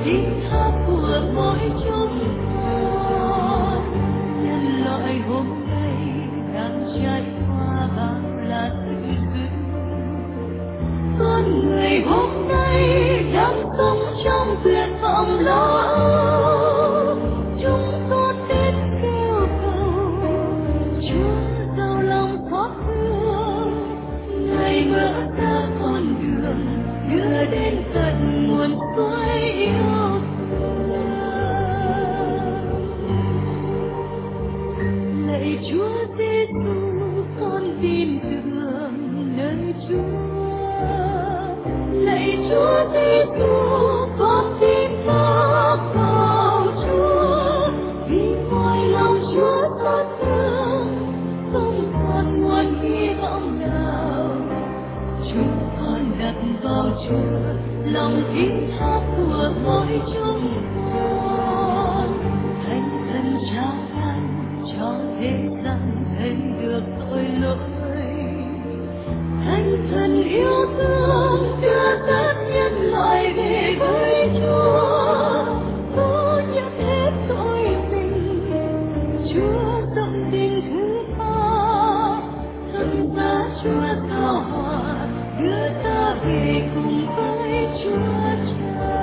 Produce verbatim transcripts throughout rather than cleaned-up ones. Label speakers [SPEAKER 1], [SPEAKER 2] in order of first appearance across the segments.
[SPEAKER 1] tiếng hát của mỗi chúng con. Nhân loại hôm nay đang trải qua bao là sự dữ, con người hôm nay đang sống trong tuyệt vọng lo âu. Chúng con đến kêu cầu Chúa giàu lòng xót thương, Ngài mở ra con đường đưa đến tận nguồn suối yêu thương. Lạy Chúa Giêsu, con tin tưởng nơi Chúa. Lạy Chúa Giêsu, con tin phó vào Chúa. Vì ngoài lòng Chúa xót thương, không còn nguồn hy vọng nào. Chúng con đặt vào Chúa lòng tin thác của mỗi chúng con. Thánh thần trao ban cho thế gian thấy được tội lỗi. Thánh thần yêu thương đưa tất nhân loại về với Chúa. Cứu nhận hết tội tình, Chúa rộng tình thứ tha. Thần giá Chúa cao hòa đưa ta về cùng với Chúa Cha.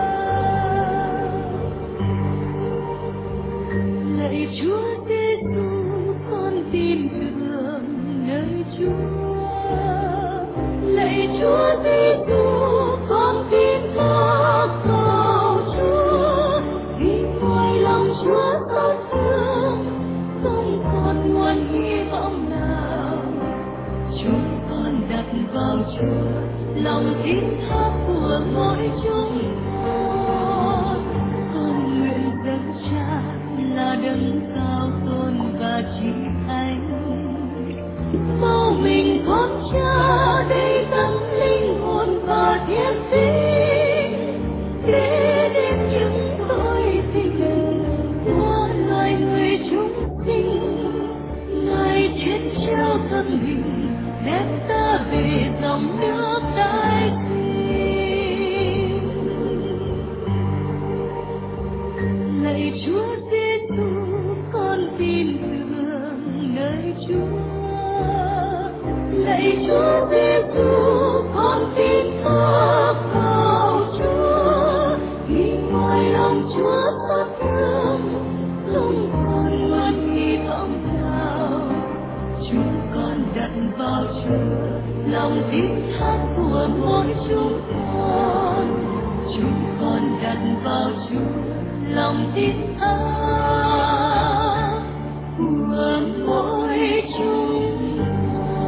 [SPEAKER 1] Lạy Chúa Giêsu, con tin tưởng nơi Chúa. Lạy Chúa Giêsu, con tin phó vào Chúa. Vì ngoài lòng Chúa xót thương, không còn nguồn hy vọng nào. Chúng con đặt vào Chúa lòng tin thác của mỗi chúng con. Con nguyện dâng Cha là đấng cao tôn và chỉ thánh. Mau mình con Cha để dâng linh hồn và thiên sinh, để đến những tội tình của loài người chúng sinh. Ngài chết treo thân hình đem ta về dòng nước đại sinh. Lạy Chúa Giêsu, con tin tưởng nơi Chúa. Lạy Chúa Giêsu, con tin phó vào Chúa. Vì ngoài lòng Chúa xót thương, không còn nguồn hy vọng nào. Chúng con đặt vào Chúa lòng tin thác của mỗi chúng con. Chúng con đặt vào Chúa lòng tin thác của mỗi chúng con.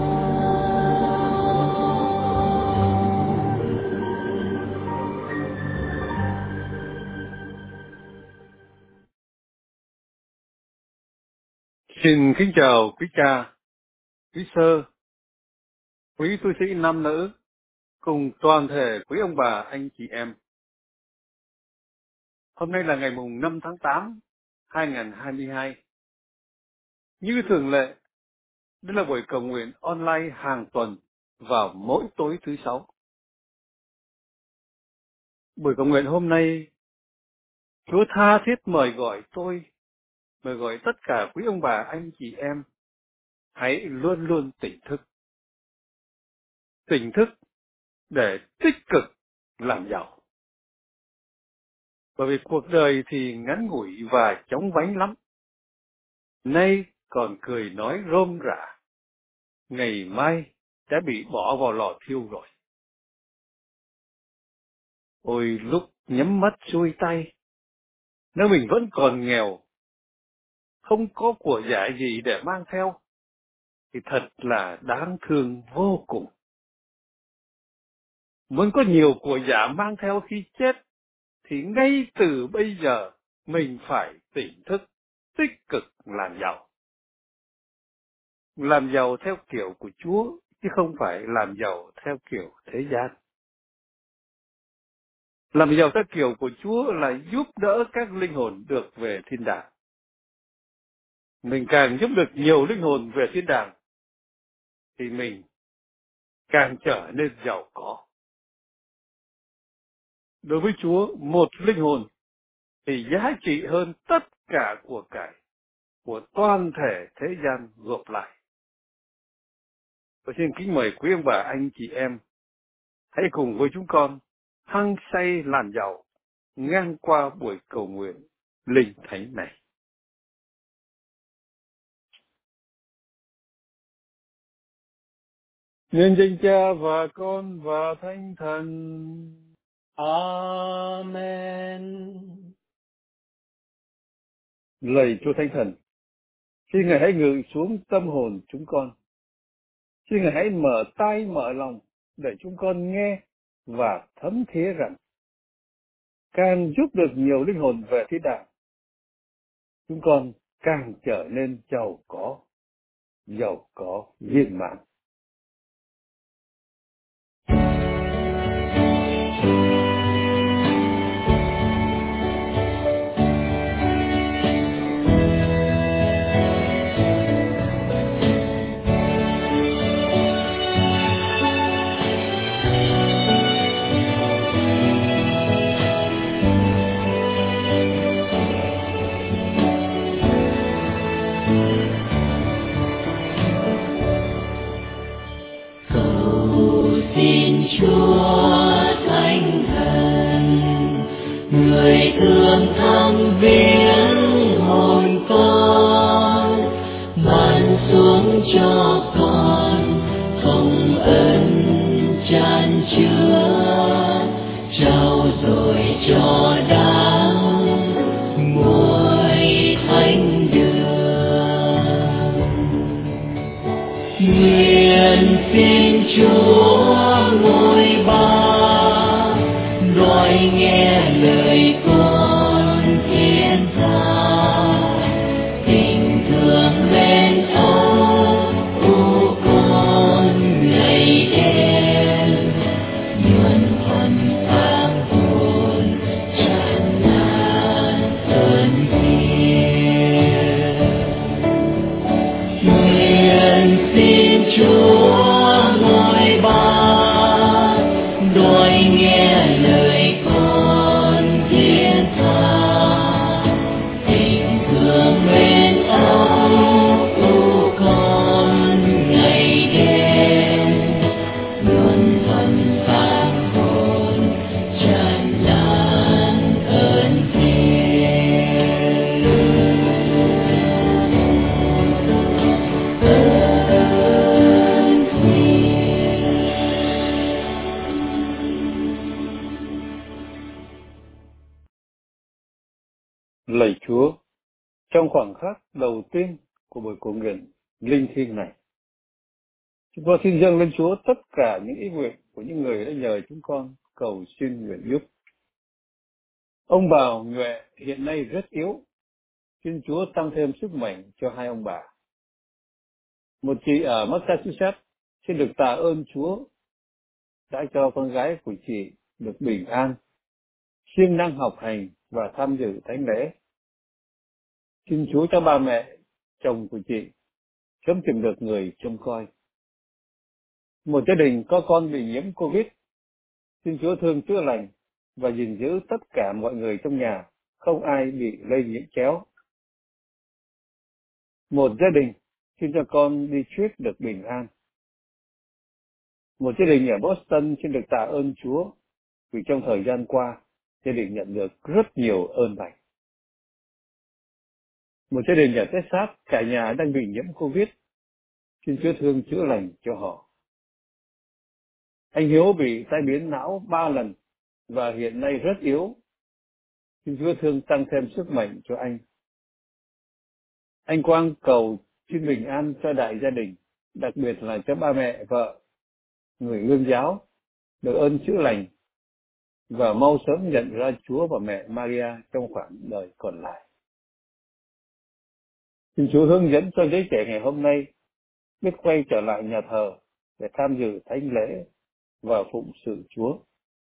[SPEAKER 2] Xin kính chào quý cha, quý sơ, quý tu sĩ nam nữ, cùng toàn thể quý ông bà, anh chị em. Hôm nay là ngày mùng năm tháng tám, hai nghìn không trăm hai mươi hai. Như thường lệ, đây là buổi cầu nguyện online hàng tuần vào mỗi tối thứ sáu. Buổi cầu nguyện hôm nay, Chúa tha thiết mời gọi tôi, mời gọi tất cả quý ông bà, anh chị em, hãy luôn luôn tỉnh thức. Tỉnh thức để tích cực làm giàu. Bởi vì cuộc đời thì ngắn ngủi và chóng vánh lắm. Nay còn cười nói rôm rả, ngày mai đã bị bỏ vào lò thiêu rồi. Ôi lúc nhắm mắt xuôi tay, nếu mình vẫn còn nghèo, không có của giải gì để mang theo, thì thật là đáng thương vô cùng. Muốn có nhiều của giả mang theo khi chết, thì ngay từ bây giờ mình phải tỉnh thức, tích cực làm giàu. Làm giàu theo kiểu của Chúa, chứ không phải làm giàu theo kiểu thế gian. Làm giàu theo kiểu của Chúa là giúp đỡ các linh hồn được về thiên đàng. Mình càng giúp được nhiều linh hồn về thiên đàng, thì mình càng trở nên giàu có. Đối với Chúa, một linh hồn thì giá trị hơn tất cả của cải của toàn thể thế gian gộp lại. Tôi xin kính mời quý ông bà anh chị em hãy cùng với chúng con hăng say làn dạo ngang qua buổi cầu nguyện linh thánh này. Nhân danh Cha và Con và Thánh Thần.
[SPEAKER 1] Amen.
[SPEAKER 2] Lạy Chúa Thánh Thần, xin Ngài hãy ngự xuống tâm hồn chúng con. Xin Ngài hãy mở tai mở lòng để chúng con nghe và thấm thía rằng càng giúp được nhiều linh hồn về thiên đàng, chúng con càng trở nên giàu có, giàu có viên mãn.
[SPEAKER 1] Cầu xin Chúa Thánh Thần, người thương thăm viếng hồn con, ban xuống cho con công ơn chan chứa, trao dồi cho đáng muối thánh đường. Nguyện xin Chúa ngôi ba nói nghe lời con thiên tha, tình thương bên ông u con ngày đêm, nhuần thuần sáng hồn tràn ngàn ơn thiêng. Nguyện xin Chúa ngôi ba đôi nghe lời con thiên tha, tình thương bên ông u con ngày đêm, luôn thuần sáng hồn tràn lan ơn thiêng. Ơn thiêng.
[SPEAKER 2] Lạy Chúa, trong khoảng khắc đầu tiên của buổi cầu nguyện linh thiêng này, chúng con xin dâng lên Chúa tất cả những ý nguyện của những người đã nhờ chúng con cầu xin nguyện giúp. Ông bà Nhuệ hiện nay rất yếu, xin Chúa tăng thêm sức mạnh cho hai ông bà. Một chị ở Massachusetts xin được tạ ơn Chúa đã cho con gái của chị được bình an, siêng năng học hành và tham dự thánh lễ. Xin Chúa cho ba mẹ, chồng của chị sớm tìm được người trông coi. Một gia đình có con bị nhiễm Covid, xin Chúa thương chữa lành và gìn giữ tất cả mọi người trong nhà, không ai bị lây nhiễm chéo. Một gia đình xin cho con đi trip được bình an. Một gia đình ở Boston xin được tạ ơn Chúa vì trong thời gian qua, gia đình nhận được rất nhiều ơn lành. Một gia đình ở Texas, cả nhà đang bị nhiễm Covid, xin Chúa thương chữa lành cho họ. Anh Hiếu bị tai biến não ba lần và hiện nay rất yếu, xin Chúa thương tăng thêm sức mạnh cho anh. Anh Quang cầu xin bình an cho đại gia đình, đặc biệt là cho ba mẹ, vợ, người Lương giáo, được ơn chữa lành và mau sớm nhận ra Chúa và mẹ Maria trong khoảng đời còn lại. Xin Chúa hướng dẫn cho giới trẻ ngày hôm nay biết quay trở lại nhà thờ để tham dự thánh lễ và phụng sự Chúa.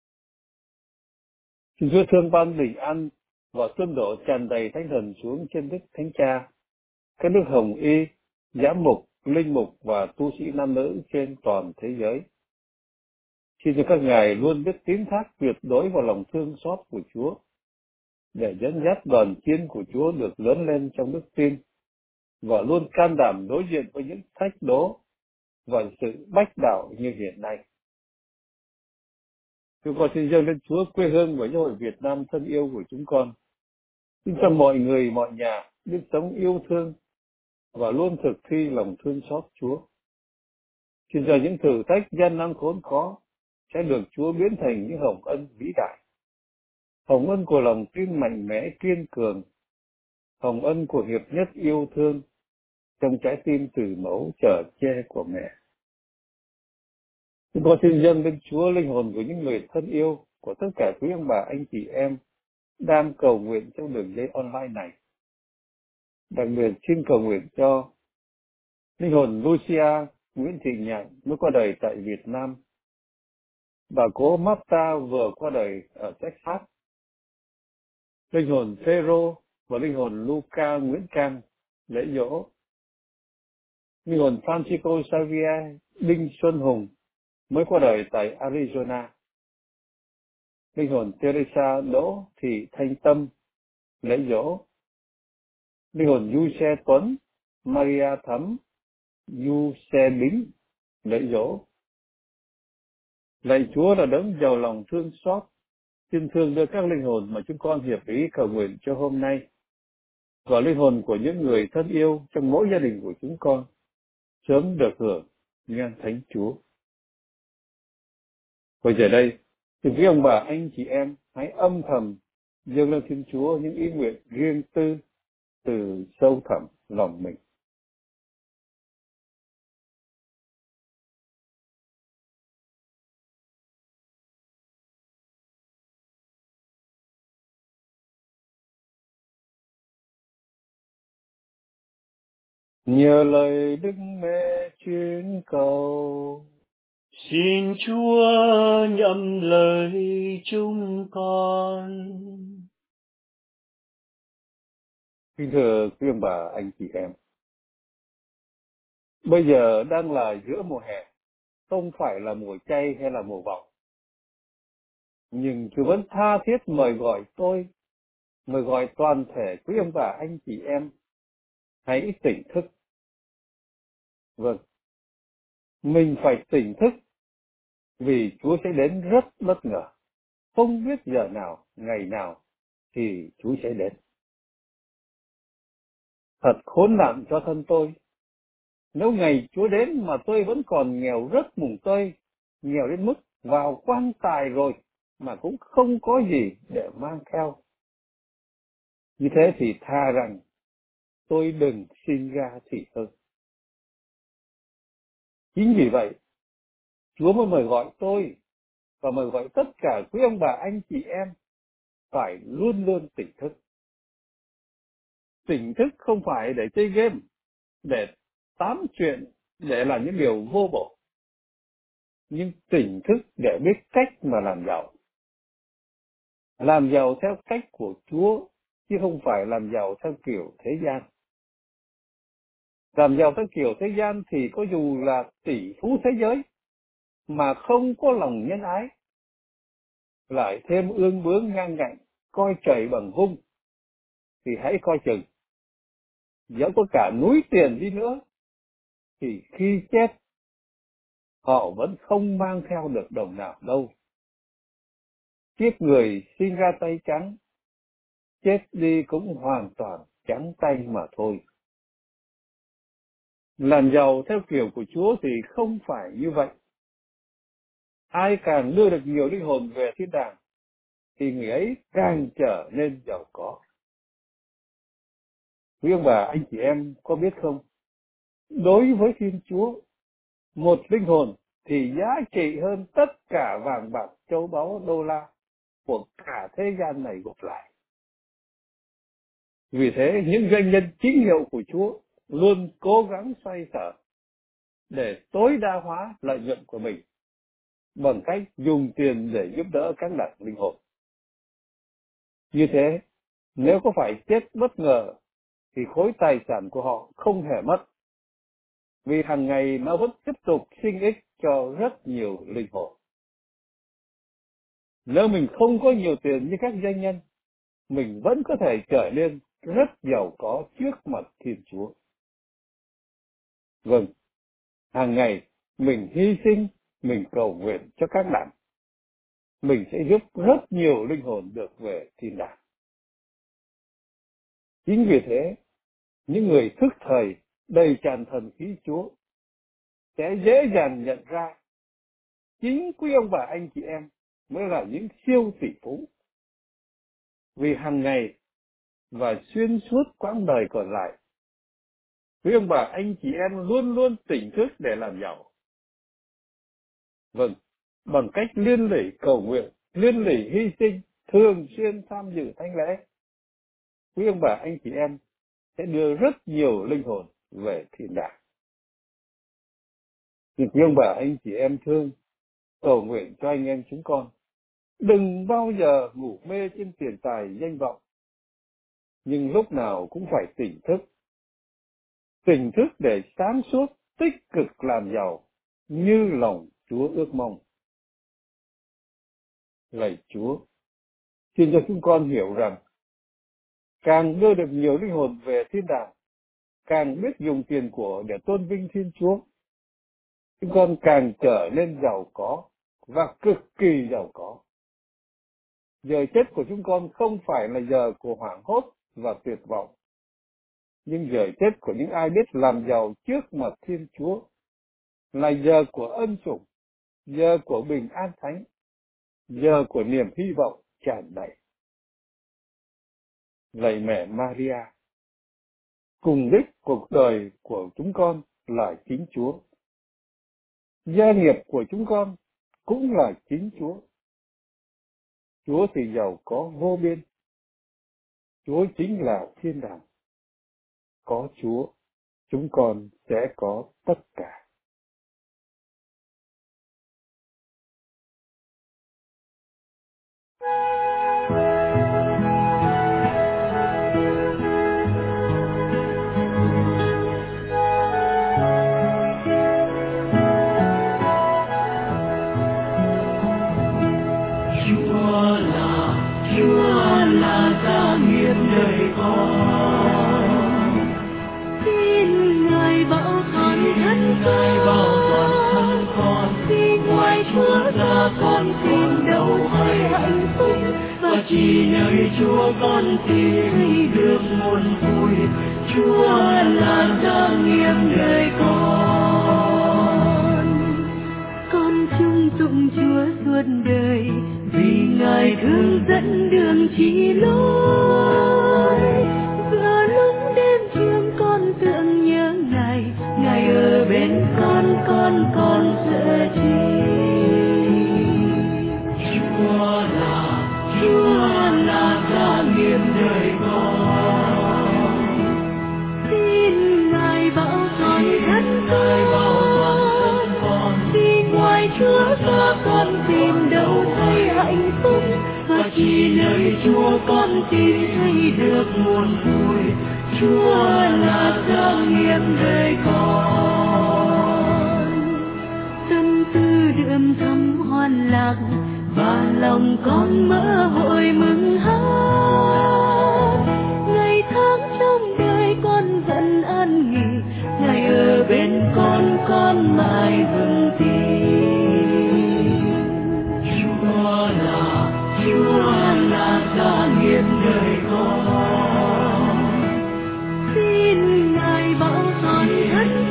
[SPEAKER 2] Xin Chúa thương ban bình an và tuân độ tràn đầy Thánh Thần xuống trên Đức Thánh Cha, các nước Hồng Y, giám mục, linh mục và tu sĩ nam nữ trên toàn thế giới. Xin cho các ngài luôn biết tín thác tuyệt đối vào lòng thương xót của Chúa, để dẫn dắt đoàn chiên của Chúa được lớn lên trong đức tin, và luôn can đảm đối diện với những thách đố và sự bách đạo như hiện nay. Chúng con xin dâng lên Chúa quê hương và giáo hội Việt Nam thân yêu của chúng con. Xin cho mọi người, mọi nhà biết sống yêu thương và luôn thực thi lòng thương xót Chúa. Xin cho những thử thách gian nan khốn khó sẽ được Chúa biến thành những hồng ân vĩ đại. Hồng ân của lòng tin mạnh mẽ kiên cường, hồng ân của hiệp nhất yêu thương trong trái tim từ mẫu chở che của mẹ. Chúng con xin dâng lên Chúa linh hồn của những người thân yêu của tất cả quý ông bà anh chị em đang cầu nguyện trong đường dây online này. Đặc biệt xin cầu nguyện cho linh hồn Lucia Nguyễn Thị Nhạn mới qua đời tại Việt Nam, bà cố Marta vừa qua đời ở Texas, linh hồn Phêrô và linh hồn Luca Nguyễn Cang lễ dỗ, linh hồn Francisco Xavier Đinh Xuân Hùng mới qua đời tại Arizona, linh hồn Teresa Đỗ Thị Thanh Tâm lễ dỗ, linh hồn Du Xe Tuấn Maria Thắm Du Xe Bính lễ dỗ. Lạy Chúa là đấng giàu lòng thương xót, xin thương đưa các linh hồn mà chúng con hiệp ý cầu nguyện cho hôm nay, và linh hồn của những người thân yêu trong mỗi gia đình của chúng con sớm được hưởng ngang Thánh Chúa. Bây giờ đây, từ quý ông bà anh chị em hãy âm thầm dâng lên Thiên Chúa những ý nguyện riêng tư từ sâu thẳm lòng mình. Nhờ lời Đức Mẹ chuyên cầu,
[SPEAKER 3] xin Chúa nhậm lời chúng con.
[SPEAKER 2] kính thưa quý ông bà anh chị em, bây giờ đang là giữa mùa hè, không phải là mùa chay hay là mùa vọng. Nhưng Chúa vẫn tha thiết mời gọi tôi, mời gọi toàn thể quý ông bà anh chị em, hãy tỉnh thức. Vâng, mình phải tỉnh thức, vì Chúa sẽ đến rất bất ngờ. Không biết giờ nào, ngày nào thì Chúa sẽ đến. Thật khốn nạn cho thân tôi. Nếu ngày Chúa đến mà tôi vẫn còn nghèo rất mùng tơi, nghèo đến mức vào quan tài rồi mà cũng không có gì để mang theo. Như thế thì thà rằng tôi đừng sinh ra thì hơn. Chính vì vậy, Chúa mới mời gọi tôi và mời gọi tất cả quý ông bà anh chị em phải luôn luôn tỉnh thức. Tỉnh thức không phải để chơi game, để tám chuyện, để làm những điều vô bổ, nhưng tỉnh thức để biết cách mà làm giàu. Làm giàu theo cách của Chúa, chứ không phải làm giàu theo kiểu thế gian. Làm giàu theo kiểu thế gian thì có dù là tỷ phú thế giới, mà không có lòng nhân ái, lại thêm ương bướng ngang ngạnh, coi trời bằng vung, thì hãy coi chừng. Dẫu có cả núi tiền đi nữa, thì khi chết, họ vẫn không mang theo được đồng nào đâu. Kiếp người sinh ra tay trắng, chết đi cũng hoàn toàn trắng tay mà thôi. Làm giàu theo kiểu của Chúa thì không phải như vậy. Ai càng đưa được nhiều linh hồn về thiên đàng, thì người ấy càng trở nên giàu có. Quý ông bà, anh chị em có biết không? Đối với Thiên Chúa, một linh hồn thì giá trị hơn tất cả vàng bạc, châu báu, đô la của cả thế gian này gộp lại. Vì thế, những doanh nhân chính hiệu của Chúa luôn cố gắng xoay sở để tối đa hóa lợi nhuận của mình bằng cách dùng tiền để giúp đỡ các đảng linh hồn. Như thế, nếu có phải chết bất ngờ thì khối tài sản của họ không hề mất, vì hàng ngày nó vẫn tiếp tục sinh ích cho rất nhiều linh hồn. Nếu mình không có nhiều tiền như các doanh nhân, mình vẫn có thể trở nên rất giàu có trước mặt Thiên Chúa. Vâng, hàng ngày mình hy sinh, mình cầu nguyện cho các đảng. Mình sẽ giúp rất nhiều linh hồn được về thiên đàng. Chính vì thế, những người thức thời đầy tràn thần khí Chúa sẽ dễ dàng nhận ra chính quý ông bà anh chị em mới là những siêu tỷ phú. Vì hàng ngày và xuyên suốt quãng đời còn lại, quý ông bà anh chị em luôn luôn tỉnh thức để làm giàu. Vâng, bằng cách liên lỉ cầu nguyện, liên lỉ hy sinh, thường xuyên tham dự thánh lễ, quý ông bà anh chị em sẽ đưa rất nhiều linh hồn về thiên đàng. Nhưng quý ông bà anh chị em thương, cầu nguyện cho anh em chúng con, đừng bao giờ ngủ mê trên tiền tài danh vọng, nhưng lúc nào cũng phải tỉnh thức. Tỉnh thức để sáng suốt, tích cực làm giàu, như lòng Chúa ước mong. Lạy Chúa, xin cho chúng con hiểu rằng, càng đưa được nhiều linh hồn về thiên đàng, càng biết dùng tiền của để tôn vinh Thiên Chúa, chúng con càng trở nên giàu có và cực kỳ giàu có. Giờ chết của chúng con không phải là giờ của hoảng hốt và tuyệt vọng, nhưng giờ chết của những ai biết làm giàu trước mặt Thiên Chúa là giờ của ân sủng, giờ của bình an thánh, giờ của niềm hy vọng tràn đầy. Lạy mẹ Maria, cùng đích cuộc đời của chúng con là chính Chúa. Gia nghiệp của chúng con cũng là chính Chúa. Chúa thì giàu có vô biên. Chúa chính là thiên đàng. Có Chúa, chúng con sẽ có tất cả.
[SPEAKER 1] Đời con xin Ngài bảo toàn thân con, xin ngoài Chúa ra con tìm đâu hay hạnh phúc, và chỉ nơi Chúa con tìm được nguồn vui. Chúa là gia nghiệp đời con, con chung tụng Chúa suốt đời, vì Ngài hướng dẫn đường chỉ lối. Giữa lúc đêm trường con tưởng nhớ Ngài, Ngài ở bên con, con con sợ chi. Chúa là, Chúa là gia nghiệp đời con, xin Ngài bảo toàn thân con, vì ngoài Chúa ra con tìm đâu thấy hạnh phúc, và chỉ nơi Chúa con tìm thấy được nguồn vui. Chúa là gia nghiệp đời con, tâm tư đượm thắm hoan lạc, và lòng con mơ hội mừng hát. Ngày tháng trong đời con vẫn an nghỉ, Ngài ở bên con, con mãi vững tin. Chúa là, Chúa là gia nghiệp đời con, xin Ngài bảo toàn thân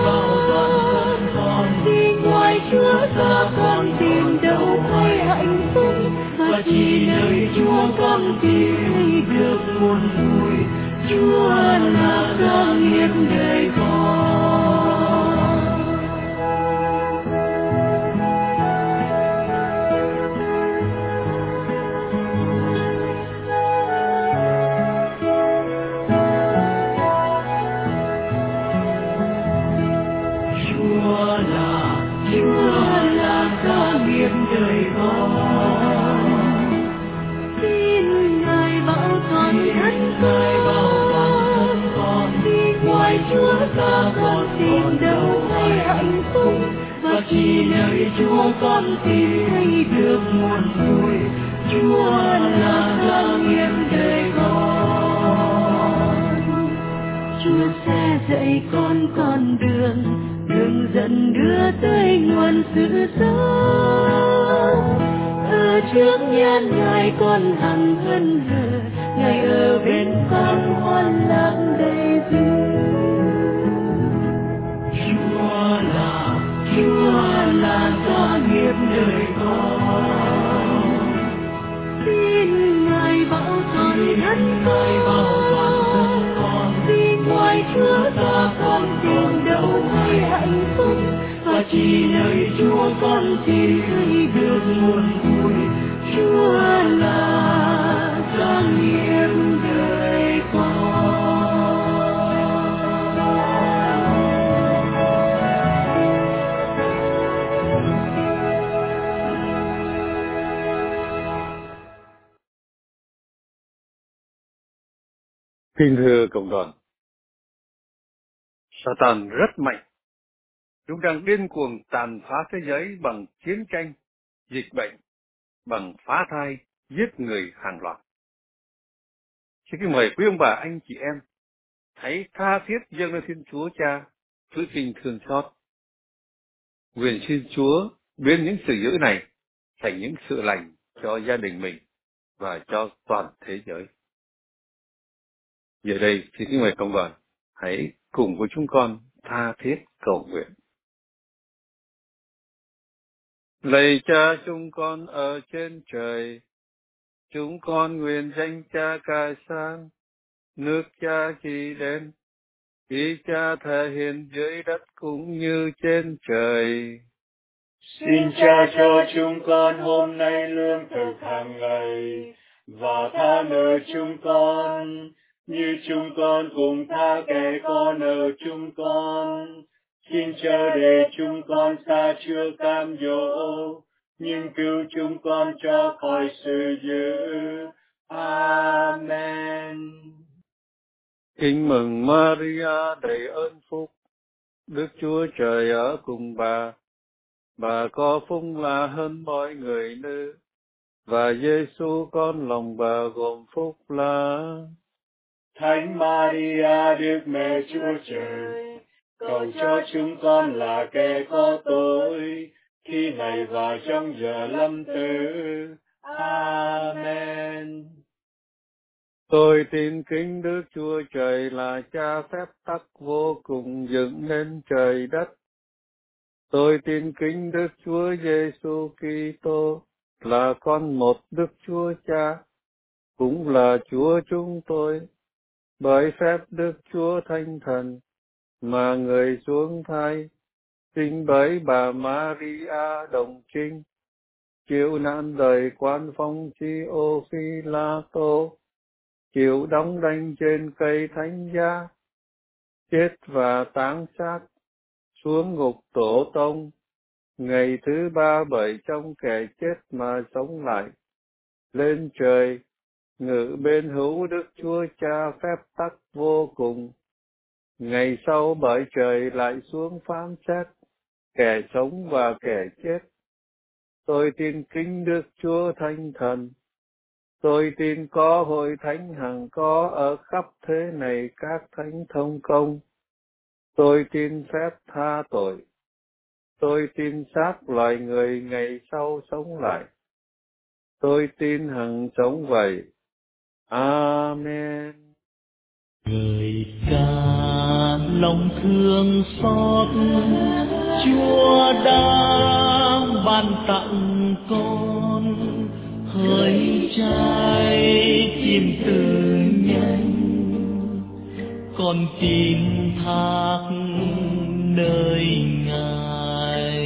[SPEAKER 1] con, vì ngoài Chúa ra con tìm đâu hay hạnh phúc, và chỉ nơi Chúa con tìm thấy được nguồn vui. Chúa là gia nghiệp đời con. Chúa là, Chúa là gia nghiệp đời con, xin Ngài bảo toàn thân con, vì ngoài Chúa ra con tìm đâu hay hạnh phúc, và và chỉ nơi Chúa con tìm thấy được nguồn vui. Chúa là gia nghiệp đời con. Chúa sẽ dạy con con đường, đường dẫn đưa tới nguồn sự sống. Ở trước nhan Ngài con hằng hân hờ, Ngài ở bên con hoan lạc đầy dư. Chúa là, Chúa là gia nghiệp đời con. Xin Ngài bảo toàn thân con, vì ngoài Chúa ta con tìm đâu hay hạnh phúc, và chỉ nơi Chúa con tìm thấy được nguồn vui. Chúa là gia nghiệp đời con.
[SPEAKER 2] Kính thưa cộng đoàn, Satan rất mạnh. Chúng đang điên cuồng tàn phá thế giới bằng chiến tranh, dịch bệnh, bằng phá thai, giết người hàng loạt. Xin kính mời quý ông bà, anh chị em, hãy tha thiết dâng lên Thiên Chúa Cha với tình thương xót. Nguyện xin Chúa biến những sự dữ này thành những sự lành cho gia đình mình và cho toàn thế giới. Giờ đây, xin kính mời cộng đoàn, hãy cùng với chúng con tha thiết cầu nguyện. Lạy Cha chúng con ở trên trời, chúng con nguyện danh Cha cai sang, nước Cha trị đến, ý Cha thể hiện dưới đất cũng như trên trời.
[SPEAKER 3] Xin Cha cho chúng con hôm nay lương thực hàng ngày, và tha nợ chúng con, như chúng con cũng tha kẻ có nợ chúng con. Xin Cha để chúng con xa chưa cam dỗ, nhưng cứu chúng con cho khỏi sự dữ. Amen.
[SPEAKER 2] Kính mừng Maria đầy ơn phúc, Đức Chúa Trời ở cùng bà. Bà có phúc lạ hơn mọi người nữ, và Giêsu con lòng bà gồm phúc lạ.
[SPEAKER 3] Thánh Maria Đức Mẹ Chúa Trời, cầu cho chúng con là kẻ có tội, khi này và trong giờ lâm tử. Amen.
[SPEAKER 2] Tôi tin kính Đức Chúa Trời là Cha phép tắc vô cùng dựng nên trời đất. Tôi tin kính Đức Chúa Giêsu Kitô là con một Đức Chúa Cha, cũng là Chúa chúng tôi, bởi phép Đức Chúa Thánh Thần mà người xuống thai, sinh bởi bà Maria đồng trinh, chịu nạn đời quan phong chi ô phi la tô, chịu đóng đinh trên cây thánh giá, chết và táng xác, xuống ngục tổ tông, ngày thứ ba bởi trong kẻ chết mà sống lại, lên trời, ngự bên hữu Đức Chúa Cha phép tắc vô cùng. Ngày sau bởi trời lại xuống phán xét kẻ sống và kẻ chết. Tôi tin kính Đức Chúa Thánh Thần. Tôi tin có hội thánh hằng có ở khắp thế này các thánh thông công. Tôi tin phép tha tội. Tôi tin xác loài người ngày sau sống lại. Tôi tin hằng sống vậy. Amen.
[SPEAKER 1] Người ca lòng thương xót, Chúa đã ban tặng con hỡi trái tim từ nhân, con tin thác nơi Ngài.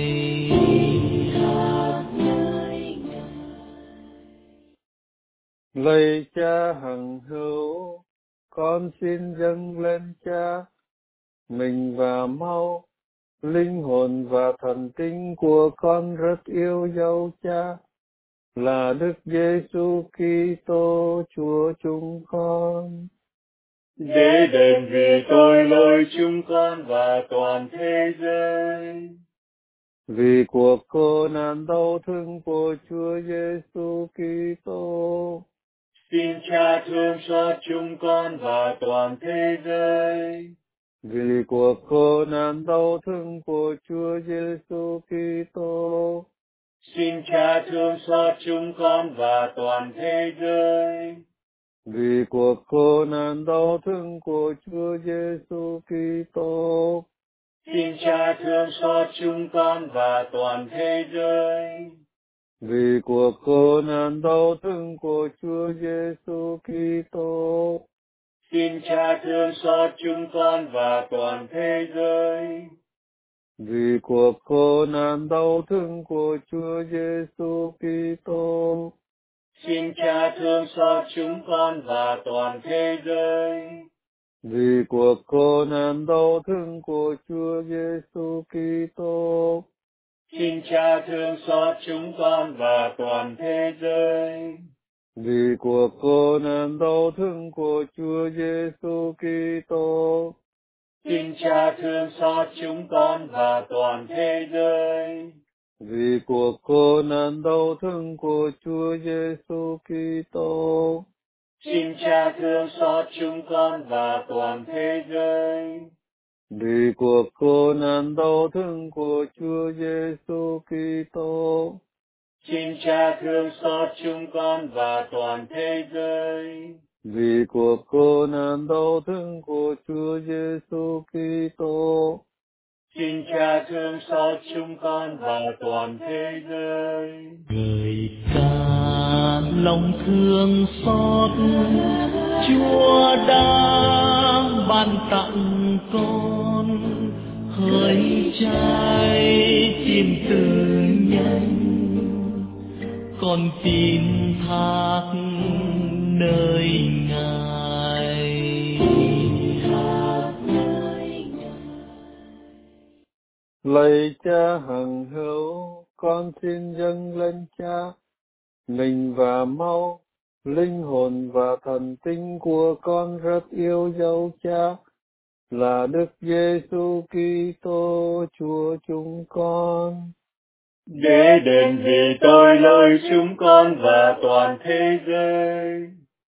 [SPEAKER 2] Lạy Cha hằng hữu, con xin dâng lên Cha mình và mau linh hồn và thần tinh của con rất yêu dấu Cha là Đức Giêsu Kitô Chúa chúng con,
[SPEAKER 3] để đền vì tội lỗi chúng con và toàn thế giới.
[SPEAKER 2] vì cuộc khổ nạn đau thương của Chúa Giêsu Kitô.
[SPEAKER 3] Xin Cha thương xót chúng con và toàn thế giới.
[SPEAKER 2] Vì cuộc khổ nạn đau thương của Chúa Giêsu Kitô.
[SPEAKER 3] Xin Cha thương xót chúng con và toàn thế giới.
[SPEAKER 2] Vì cuộc khổ nạn đau thương của Chúa Giêsu Kitô.
[SPEAKER 3] Xin Cha thương xót chúng con và toàn thế giới.
[SPEAKER 2] Vì cuộc khổ nạn đau thương của Chúa Giêsu Kitô.
[SPEAKER 3] Xin Cha thương xót chúng con và toàn thế giới.
[SPEAKER 2] Vì cuộc khổ nạn đau thương của Chúa Giêsu Kitô.
[SPEAKER 3] Xin Cha thương xót chúng con và toàn thế giới.
[SPEAKER 2] Vì cuộc khổ nạn đau thương của Chúa Giêsu Kitô.
[SPEAKER 3] Xin Cha thương xót chúng con và toàn thế giới.
[SPEAKER 2] Vì cuộc khổ nạn đau thương của Chúa Giêsu Kitô.
[SPEAKER 3] Xin Cha thương xót chúng con và toàn thế giới.
[SPEAKER 2] Vì cuộc khổ nạn đau thương của Chúa Giêsu Kitô.
[SPEAKER 3] Xin Cha thương xót chúng con và toàn thế giới.
[SPEAKER 2] Vì cuộc khổ nạn đau thương của Chúa Giêsu Kitô.
[SPEAKER 3] Xin Cha thương xót chúng con và toàn thế giới.
[SPEAKER 2] Vì cuộc khổ nạn đau thương của Chúa Giêsu Kitô.
[SPEAKER 3] Xin Cha thương xót chúng con và toàn thế giới.
[SPEAKER 1] Người ca lòng thương xót, Chúa đã ban tặng con hỡi trái tim từ nhân, con tin thác nơi Ngài.
[SPEAKER 2] Lạy Cha hằng hữu, con xin dâng lên Cha mình và máu, linh hồn và thần tinh của con rất yêu dấu Cha, là Đức Giêsu Kitô Chúa chúng con.
[SPEAKER 3] Để đền vì tội lỗi chúng con và toàn thế giới.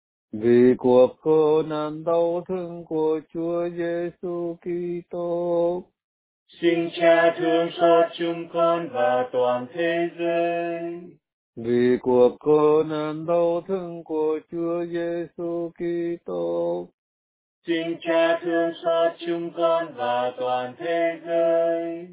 [SPEAKER 2] Vì cuộc khổ nạn đau thương của Chúa Giêsu Kitô.
[SPEAKER 3] Xin Cha thương xót chúng con và toàn thế giới.
[SPEAKER 2] Vì cuộc khổ nạn đau thương của Chúa Giêsu Kitô.
[SPEAKER 3] Xin Cha thương xót chúng con và toàn thế giới.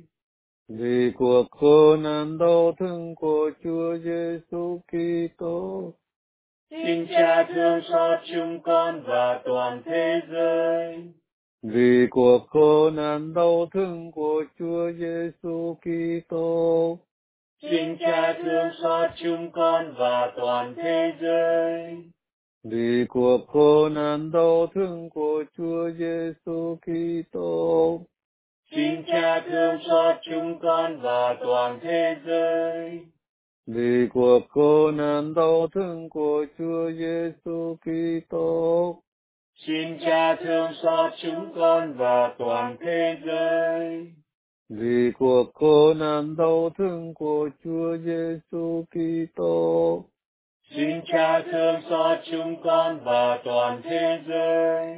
[SPEAKER 2] Vì cuộc khổ nạn đau thương của Chúa Giêsu Kitô.
[SPEAKER 3] Xin Cha thương xót chúng con và toàn thế giới.
[SPEAKER 2] Vì cuộc khổ nạn đau thương của Chúa Giêsu Kitô.
[SPEAKER 3] Xin Cha thương xót chúng con và toàn thế giới.
[SPEAKER 2] Vì cuộc khổ nạn đau thương của Chúa Giêsu Kitô.
[SPEAKER 3] Xin Cha thương xót chúng con và toàn thế giới.
[SPEAKER 2] Vì cuộc khổ nạn đau thương của Chúa Giêsu Kitô.
[SPEAKER 3] Xin Cha thương xót chúng con và toàn thế giới.
[SPEAKER 2] Vì cuộc khổ nạn đau thương của Chúa Giêsu Kitô.
[SPEAKER 3] Xin Cha thương xót chúng con và toàn thế giới.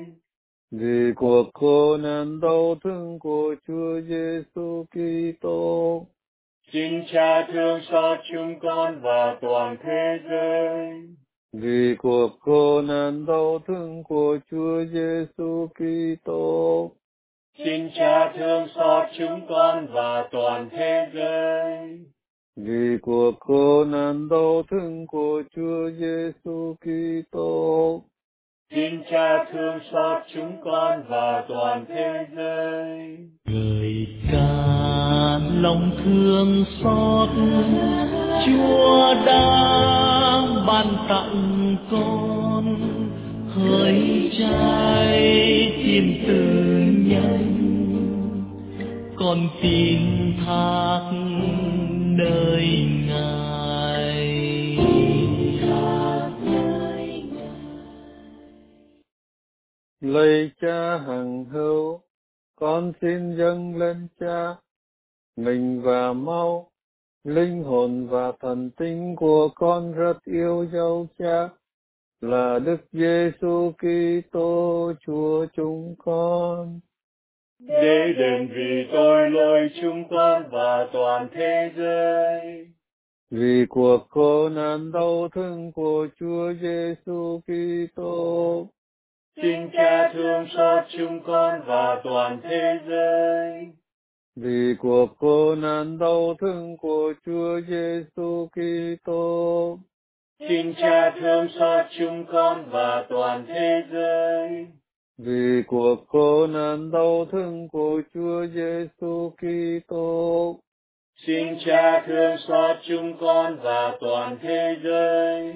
[SPEAKER 2] Vì cuộc khổ nạn đau thương của Chúa Giêsu Kitô.
[SPEAKER 3] Xin Cha thương xót chúng con và toàn thế giới.
[SPEAKER 2] Vì cuộc khổ nạn đau thương của Chúa Giêsu Kitô.
[SPEAKER 3] Xin Cha thương xót chúng con và toàn thế giới.
[SPEAKER 2] Vì cuộc khổ nạn đau thương của Chúa Giêsu Kitô.
[SPEAKER 3] Xin Cha thương xót chúng con và toàn thế giới.
[SPEAKER 1] Người ca lòng thương xót, Chúa đã ban tặng con hỡi trái tim từ nhân, con tin thác nơi Ngài.
[SPEAKER 2] Lạy Cha hằng hữu, con xin dâng lên Cha mình và máu, linh hồn và thần tinh của con rất yêu dấu Cha, là Đức Giêsu Kitô Chúa chúng con.
[SPEAKER 3] Để đền vì tội lỗi chúng con và toàn thế giới.
[SPEAKER 2] Vì cuộc khổ nạn đau thương của Chúa Giêsu Kitô,
[SPEAKER 3] Xin Cha thương xót chúng con và toàn thế giới.
[SPEAKER 2] vì cuộc khổ nạn đau thương của Chúa Giêsu Kitô,
[SPEAKER 3] Xin Cha thương xót chúng con và toàn thế giới.
[SPEAKER 2] vì cuộc khổ nạn đau thương của Chúa Giêsu Kitô,
[SPEAKER 3] Xin Cha thương xót chúng con và toàn thế giới.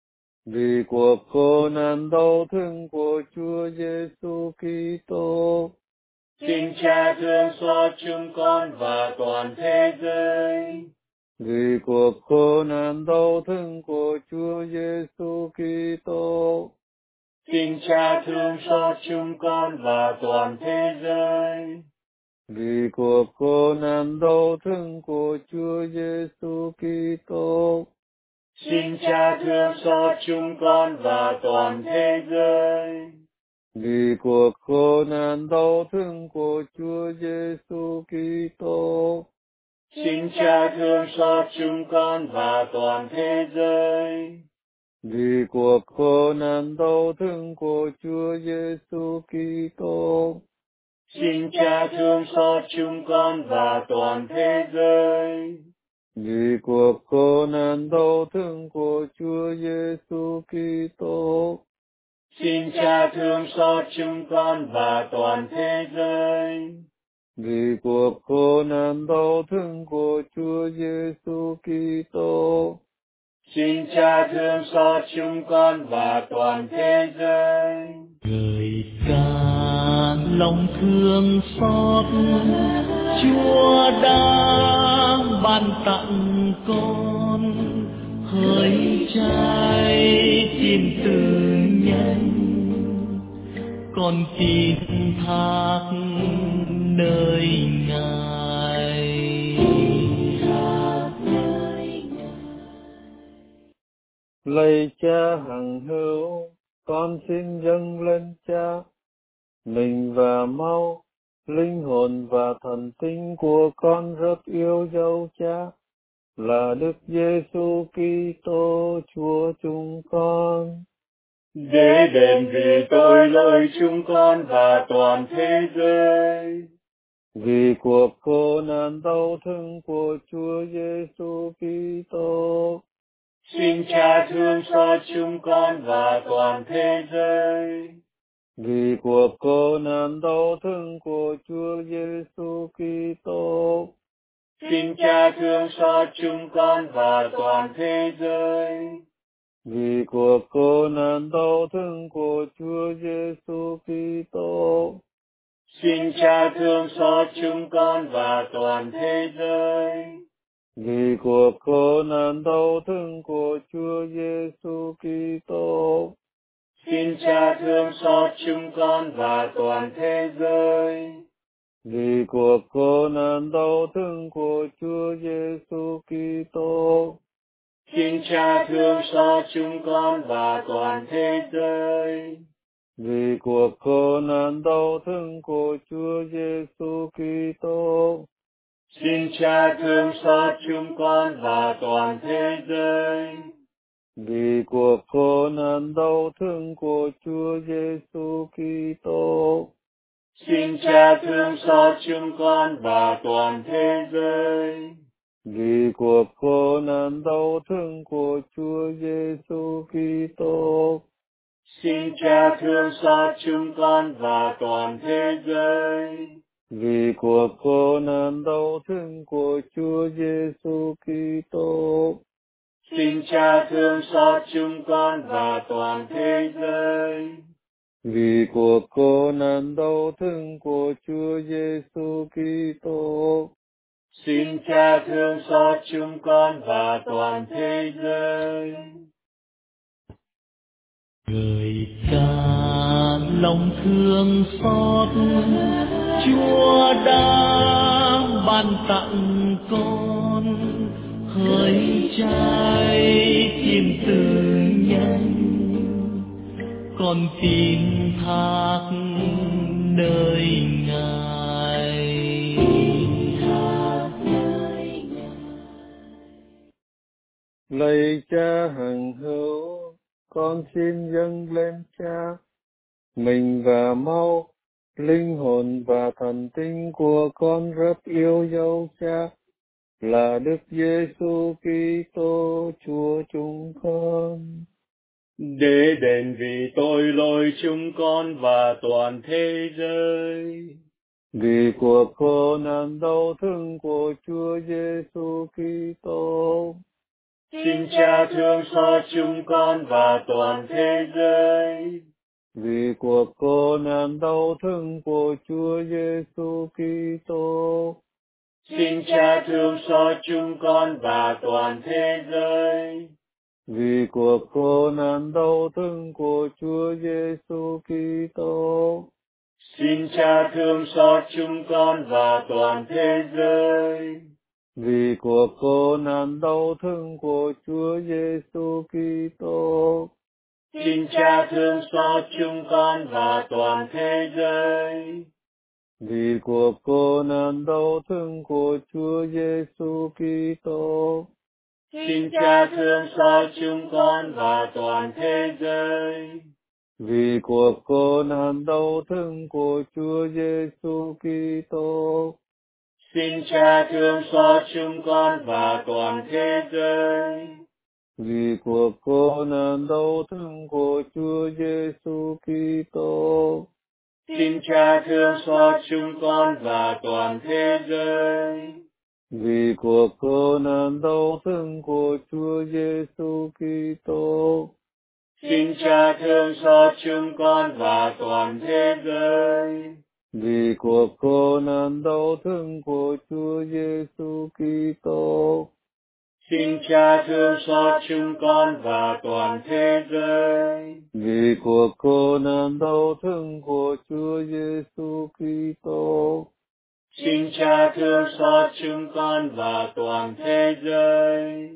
[SPEAKER 2] vì cuộc khổ nạn đau thương của Chúa Giêsu Kitô,
[SPEAKER 3] Xin Cha thương xót chúng con và toàn thế giới.
[SPEAKER 2] vì cuộc khổ nạn đau thương của Chúa Giêsu Kitô,
[SPEAKER 3] Xin Cha thương xót chúng con và toàn thế giới.
[SPEAKER 2] vì cuộc khổ nạn đau thương của Chúa Giêsu Kitô,
[SPEAKER 3] Xin Cha thương xót chúng con và toàn thế giới.
[SPEAKER 2] vì cuộc khổ nạn đau thương của Chúa Giêsu Kitô,
[SPEAKER 3] Xin Cha thương xót chúng con và toàn thế giới.
[SPEAKER 2] vì cuộc khổ nạn đau thương của Chúa Giêsu Kitô,
[SPEAKER 3] Xin Cha thương xót chúng con và toàn thế giới.
[SPEAKER 2] vì cuộc khổ nạn đau thương của Chúa Giêsu Kitô,
[SPEAKER 3] Xin Cha thương xót chúng con và toàn thế giới.
[SPEAKER 2] vì cuộc khổ nạn đau thương của Chúa Giêsu Kitô,
[SPEAKER 3] Xin Cha thương xót chúng con và toàn thế giới.
[SPEAKER 1] Người ca lòng thương xót, Chúa đã ban tặng con hỡi trái tim từ nhân, con tin thác nơi Ngài.
[SPEAKER 2] Lạy Cha hằng hữu, con xin dâng lên Cha mình và máu, linh hồn và thần tinh của con rất yêu dấu Cha, là Đức Giêsu Kitô Chúa chúng con.
[SPEAKER 3] Để đền vì tội lỗi chúng con và toàn thế giới.
[SPEAKER 2] Vì cuộc khổ nạn đau thương của Chúa Giêsu Kitô,
[SPEAKER 3] Xin Cha thương xót chúng con và toàn thế giới.
[SPEAKER 2] vì cuộc khổ nạn đau thương của Chúa Giêsu Kitô,
[SPEAKER 3] Xin Cha thương xót chúng con và toàn thế giới.
[SPEAKER 2] vì cuộc khổ nạn đau thương của Chúa Giêsu Kitô,
[SPEAKER 3] Xin Cha thương xót chúng con và toàn thế giới.
[SPEAKER 2] vì cuộc khổ nạn đau thương của Chúa Giêsu Kitô,
[SPEAKER 3] Xin Cha thương xót chúng con và toàn thế giới.
[SPEAKER 2] vì cuộc khổ nạn đau thương của Chúa Giêsu Kitô,
[SPEAKER 3] Xin Cha thương xót chúng con và toàn thế giới.
[SPEAKER 2] vì cuộc khổ nạn đau thương của Chúa Giêsu Kitô,
[SPEAKER 3] Xin Cha thương xót chúng con và toàn thế giới.
[SPEAKER 2] vì cuộc khổ nạn đau thương của Chúa Giêsu Kitô,
[SPEAKER 3] Xin Cha thương xót chúng con và toàn thế giới.
[SPEAKER 2] vì cuộc khổ nạn đau thương của Chúa Giêsu Kitô,
[SPEAKER 3] Xin Cha thương xót chúng con và toàn thế giới.
[SPEAKER 2] vì cuộc khổ nạn đau thương của Chúa Giêsu Kitô,
[SPEAKER 3] Xin Cha thương xót chúng con và toàn thế giới.
[SPEAKER 2] vì cuộc khổ nạn đau thương của Chúa Giêsu Kitô,
[SPEAKER 3] Xin Cha thương xót chúng con và toàn thế giới.
[SPEAKER 1] Người ca lòng thương xót,
[SPEAKER 3] Chúa đã ban tặng con hỡi trái tim từ nhân, con tin thác nơi Ngài.
[SPEAKER 2] Lạy Cha hằng hữu, con xin dâng lên Cha mình và máu, linh hồn và thần tinh của con rất yêu dấu Cha, là Đức Giêsu Kitô Chúa chúng con.
[SPEAKER 3] Để đền vì tội lỗi chúng con và toàn thế giới.
[SPEAKER 2] Vì cuộc khổ nạn đau thương của Chúa Giêsu Kitô,
[SPEAKER 3] Xin Cha thương xót chúng con và toàn thế giới.
[SPEAKER 2] vì cuộc khổ nạn đau thương của Chúa Giêsu Kitô,
[SPEAKER 3] Xin Cha thương xót chúng con và toàn thế giới.
[SPEAKER 2] vì cuộc khổ nạn đau thương của Chúa Giêsu Kitô,
[SPEAKER 3] Xin Cha thương xót chúng con và toàn thế giới.
[SPEAKER 2] vì cuộc khổ nạn đau thương của Chúa Giêsu Kitô,
[SPEAKER 3] Xin Cha thương xót chúng con và toàn thế giới.
[SPEAKER 2] vì cuộc khổ nạn đau thương của Chúa Giêsu Kitô,
[SPEAKER 3] Xin Cha thương xót chúng con và toàn thế giới.
[SPEAKER 2] vì cuộc khổ nạn đau thương của Chúa Giêsu Kitô,
[SPEAKER 3] Xin Cha thương xót chúng con và toàn thế giới.
[SPEAKER 2] vì cuộc khổ nạn đau thương của Chúa Giêsu Kitô,
[SPEAKER 3] Xin Cha thương xót chúng con và toàn thế giới.
[SPEAKER 2] vì cuộc khổ nạn đau thương của Chúa Giêsu Kitô,
[SPEAKER 3] Xin Cha thương xót chúng con và toàn thế giới.
[SPEAKER 2] vì cuộc khổ nạn đau thương của Chúa Giêsu Kitô,
[SPEAKER 3] Xin Cha thương xót chúng con và toàn thế giới.
[SPEAKER 2] vì cuộc khổ nạn đau thương của Chúa Giêsu Kitô,
[SPEAKER 3] Xin Cha thương xót chúng con và toàn thế giới.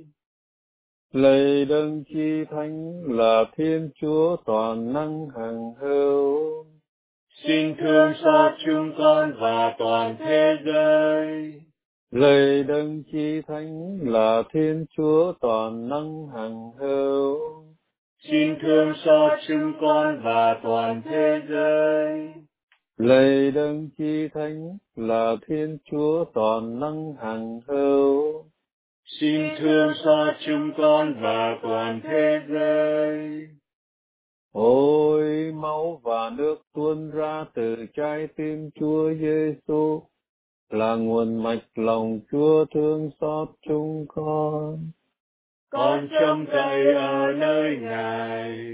[SPEAKER 2] lạy Đấng Chi Thánh là Thiên Chúa toàn năng hằng hữu,
[SPEAKER 3] Xin thương xót chúng con và toàn thế giới.
[SPEAKER 2] lạy Đấng Chi Thánh là Thiên Chúa toàn năng hằng hữu,
[SPEAKER 3] Xin thương xót chúng con và toàn thế giới.
[SPEAKER 2] lạy Đấng Chi Thánh là Thiên Chúa toàn năng hằng hữu,
[SPEAKER 3] Xin thương xót chúng con và toàn thế giới.
[SPEAKER 2] ôi máu và nước tuôn ra từ trái tim Chúa Giêsu là nguồn mạch lòng Chúa thương xót chúng con.
[SPEAKER 3] Con trông cậy ở nơi Ngài.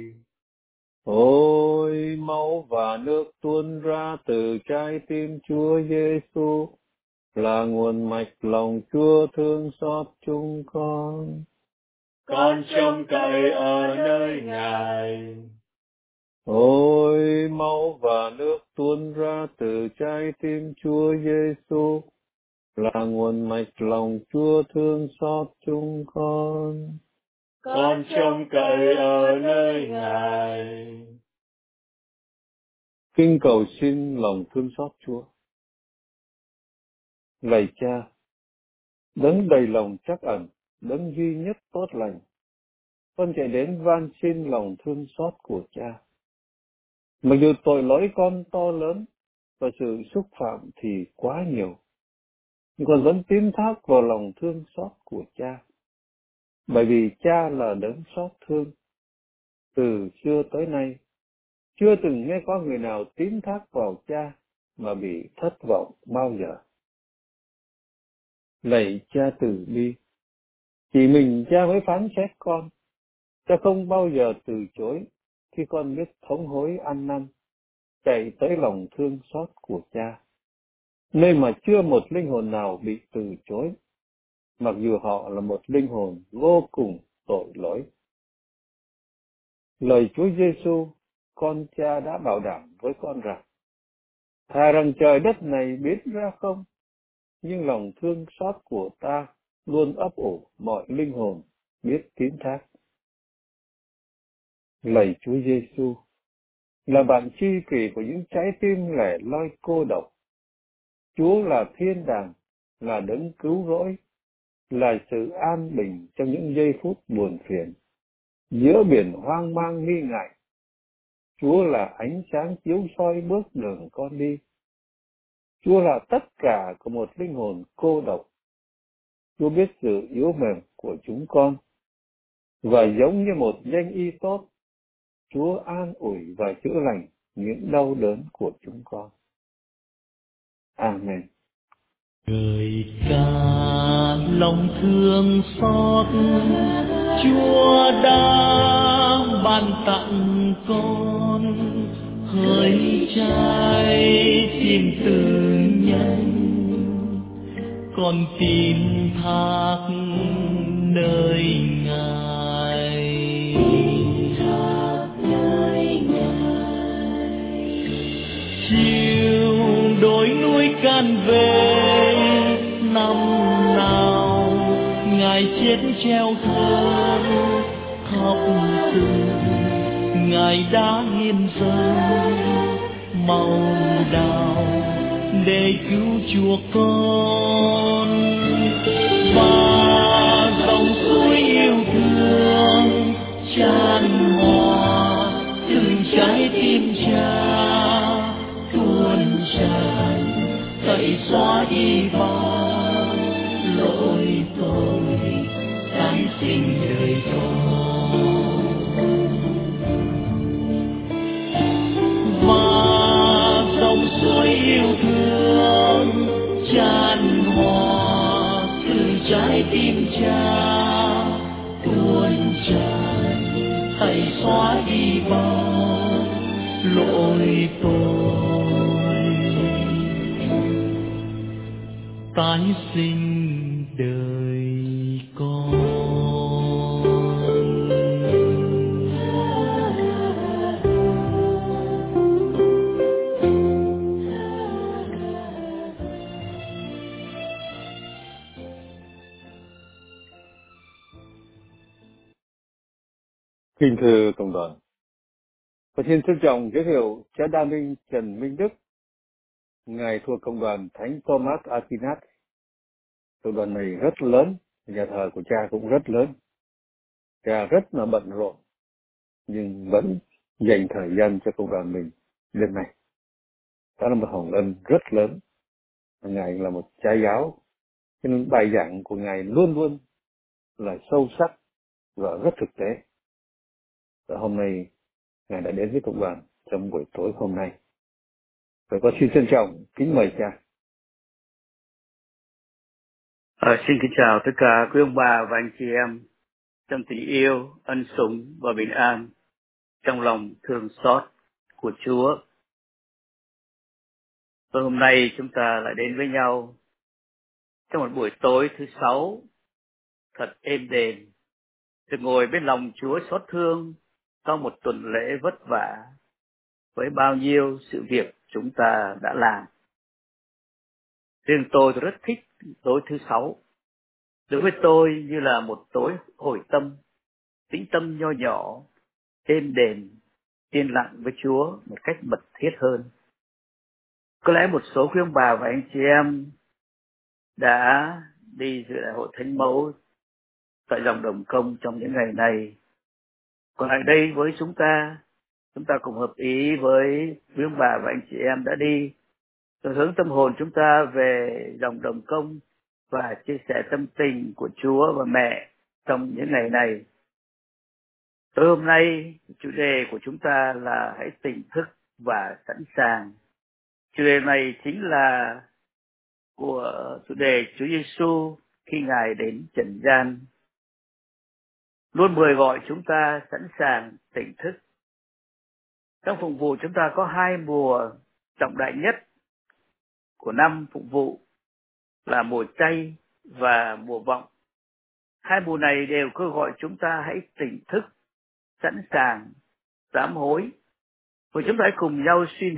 [SPEAKER 2] Ôi máu và nước tuôn ra từ trái tim Chúa Giêsu là nguồn mạch lòng Chúa thương xót chúng con.
[SPEAKER 3] Con trông cậy ở nơi Ngài.
[SPEAKER 2] Ôi máu và nước tuôn ra từ trái tim Chúa Giêsu là nguồn mạch lòng Chúa thương xót chúng con.
[SPEAKER 3] Con trông cậy ở nơi Ngài.
[SPEAKER 2] Kinh cầu xin lòng thương xót Chúa. Lạy Cha, Đấng đầy lòng trắc ẩn, Đấng duy nhất tốt lành, con chạy đến van xin lòng thương xót của Cha. Mặc dù tội lỗi con to lớn và sự xúc phạm thì quá nhiều, nhưng con vẫn tín thác vào lòng thương xót của Cha, bởi vì Cha là Đấng xót thương. Từ xưa tới nay, chưa từng nghe có người nào tín thác vào Cha mà bị thất vọng bao giờ. Lạy Cha từ bi, chỉ mình Cha mới phán xét con. Cha không bao giờ từ chối khi con biết thống hối ăn năn, chạy tới lòng thương xót của Cha, nơi mà chưa một linh hồn nào bị từ chối, mặc dù họ là một linh hồn vô cùng tội lỗi. Lời Chúa Giêsu, con Cha đã bảo đảm với con rằng, Thà rằng trời đất này biến ra không, nhưng lòng thương xót của ta luôn ấp ủ mọi linh hồn biết tín thác. Lạy Chúa Giêsu, là bạn tri kỷ của những trái tim lẻ loi cô độc. Chúa là thiên đàng, là đấng cứu rỗi, là sự an bình trong những giây phút buồn phiền. Giữa biển hoang mang nghi ngại, Chúa là ánh sáng chiếu soi bước đường con đi. Chúa là tất cả của một linh hồn cô độc. Chúa biết sự yếu mềm của chúng con, và giống như một danh y tốt, Chúa an ủi và chữa lành những đau đớn của chúng con. Amen.
[SPEAKER 3] Người ca lòng thương xót, Chúa đã ban tặng con hỡi trái tim từ nhân, con tin thác nơi Ngài. Chiều đồi núi can về năm nào, Ngài chết treo thơm khóc từ, Ngài đã hiến dâng màu đào để cứu chuộc con. Và dòng suối yêu thương tràn hòa từ trái tim Cha, tuôn tràn tẩy xóa đi bao lỗi tội, tái sinh đời con. Và dòng suối yêu thương tràn hòa từ trái tim Cha, tuôn tràn tẩy xóa đi bao lỗi tội, tái sinh đời con.
[SPEAKER 2] Kính thưa cộng đoàn, và xin trân trọng giới thiệu cha Đa Minh Trần Minh Đức, ngài thuộc cộng đoàn Thánh Thomas Aquinas. Cộng đoàn này rất lớn, nhà thờ của cha cũng rất lớn. Cha rất là bận rộn, nhưng vẫn dành thời gian cho cộng đoàn mình đêm này. Đó là một hồng ân rất lớn. Ngài là một cha giáo, cho nên bài giảng của ngài luôn luôn là sâu sắc và rất thực tế. Và hôm nay ngài đã đến với cộng đoàn trong buổi tối hôm nay. Vậy con xin trân trọng kính mời cha.
[SPEAKER 4] À, xin kính chào tất cả quý ông bà và anh chị em trong tình yêu, ân sủng và bình an trong lòng thương xót của Chúa. Và hôm nay chúng ta lại đến với nhau trong một buổi tối thứ sáu thật êm đềm, được ngồi bên lòng Chúa xót thương sau một tuần lễ vất vả với bao nhiêu sự việc chúng ta đã làm. Riêng tôi, tôi rất thích tối thứ sáu. Đối với tôi như là một tối hồi tâm, tĩnh tâm nho nhỏ, êm đềm, yên lặng với Chúa một cách mật thiết hơn. Có lẽ một số quý ông bà và anh chị em đã đi dự đại hội Thánh Mẫu tại dòng Đồng Công trong những ngày này. Còn ở đây với chúng ta, chúng ta cùng hợp ý với quý ông bà và anh chị em đã đi, rồi hướng tâm hồn chúng ta về dòng Đồng Công và chia sẻ tâm tình của Chúa và mẹ trong những ngày này. Tối hôm nay, chủ đề của chúng ta là hãy tỉnh thức và sẵn sàng. Chủ đề này chính là của chủ đề Chúa Giêsu khi Ngài đến trần gian, luôn mời gọi chúng ta sẵn sàng tỉnh thức. Trong phục vụ chúng ta có hai mùa trọng đại nhất của năm phục vụ là mùa chay và mùa vọng. Hai mùa này đều kêu gọi chúng ta hãy tỉnh thức, sẵn sàng, sám hối. Và chúng ta hãy cùng nhau suy niệm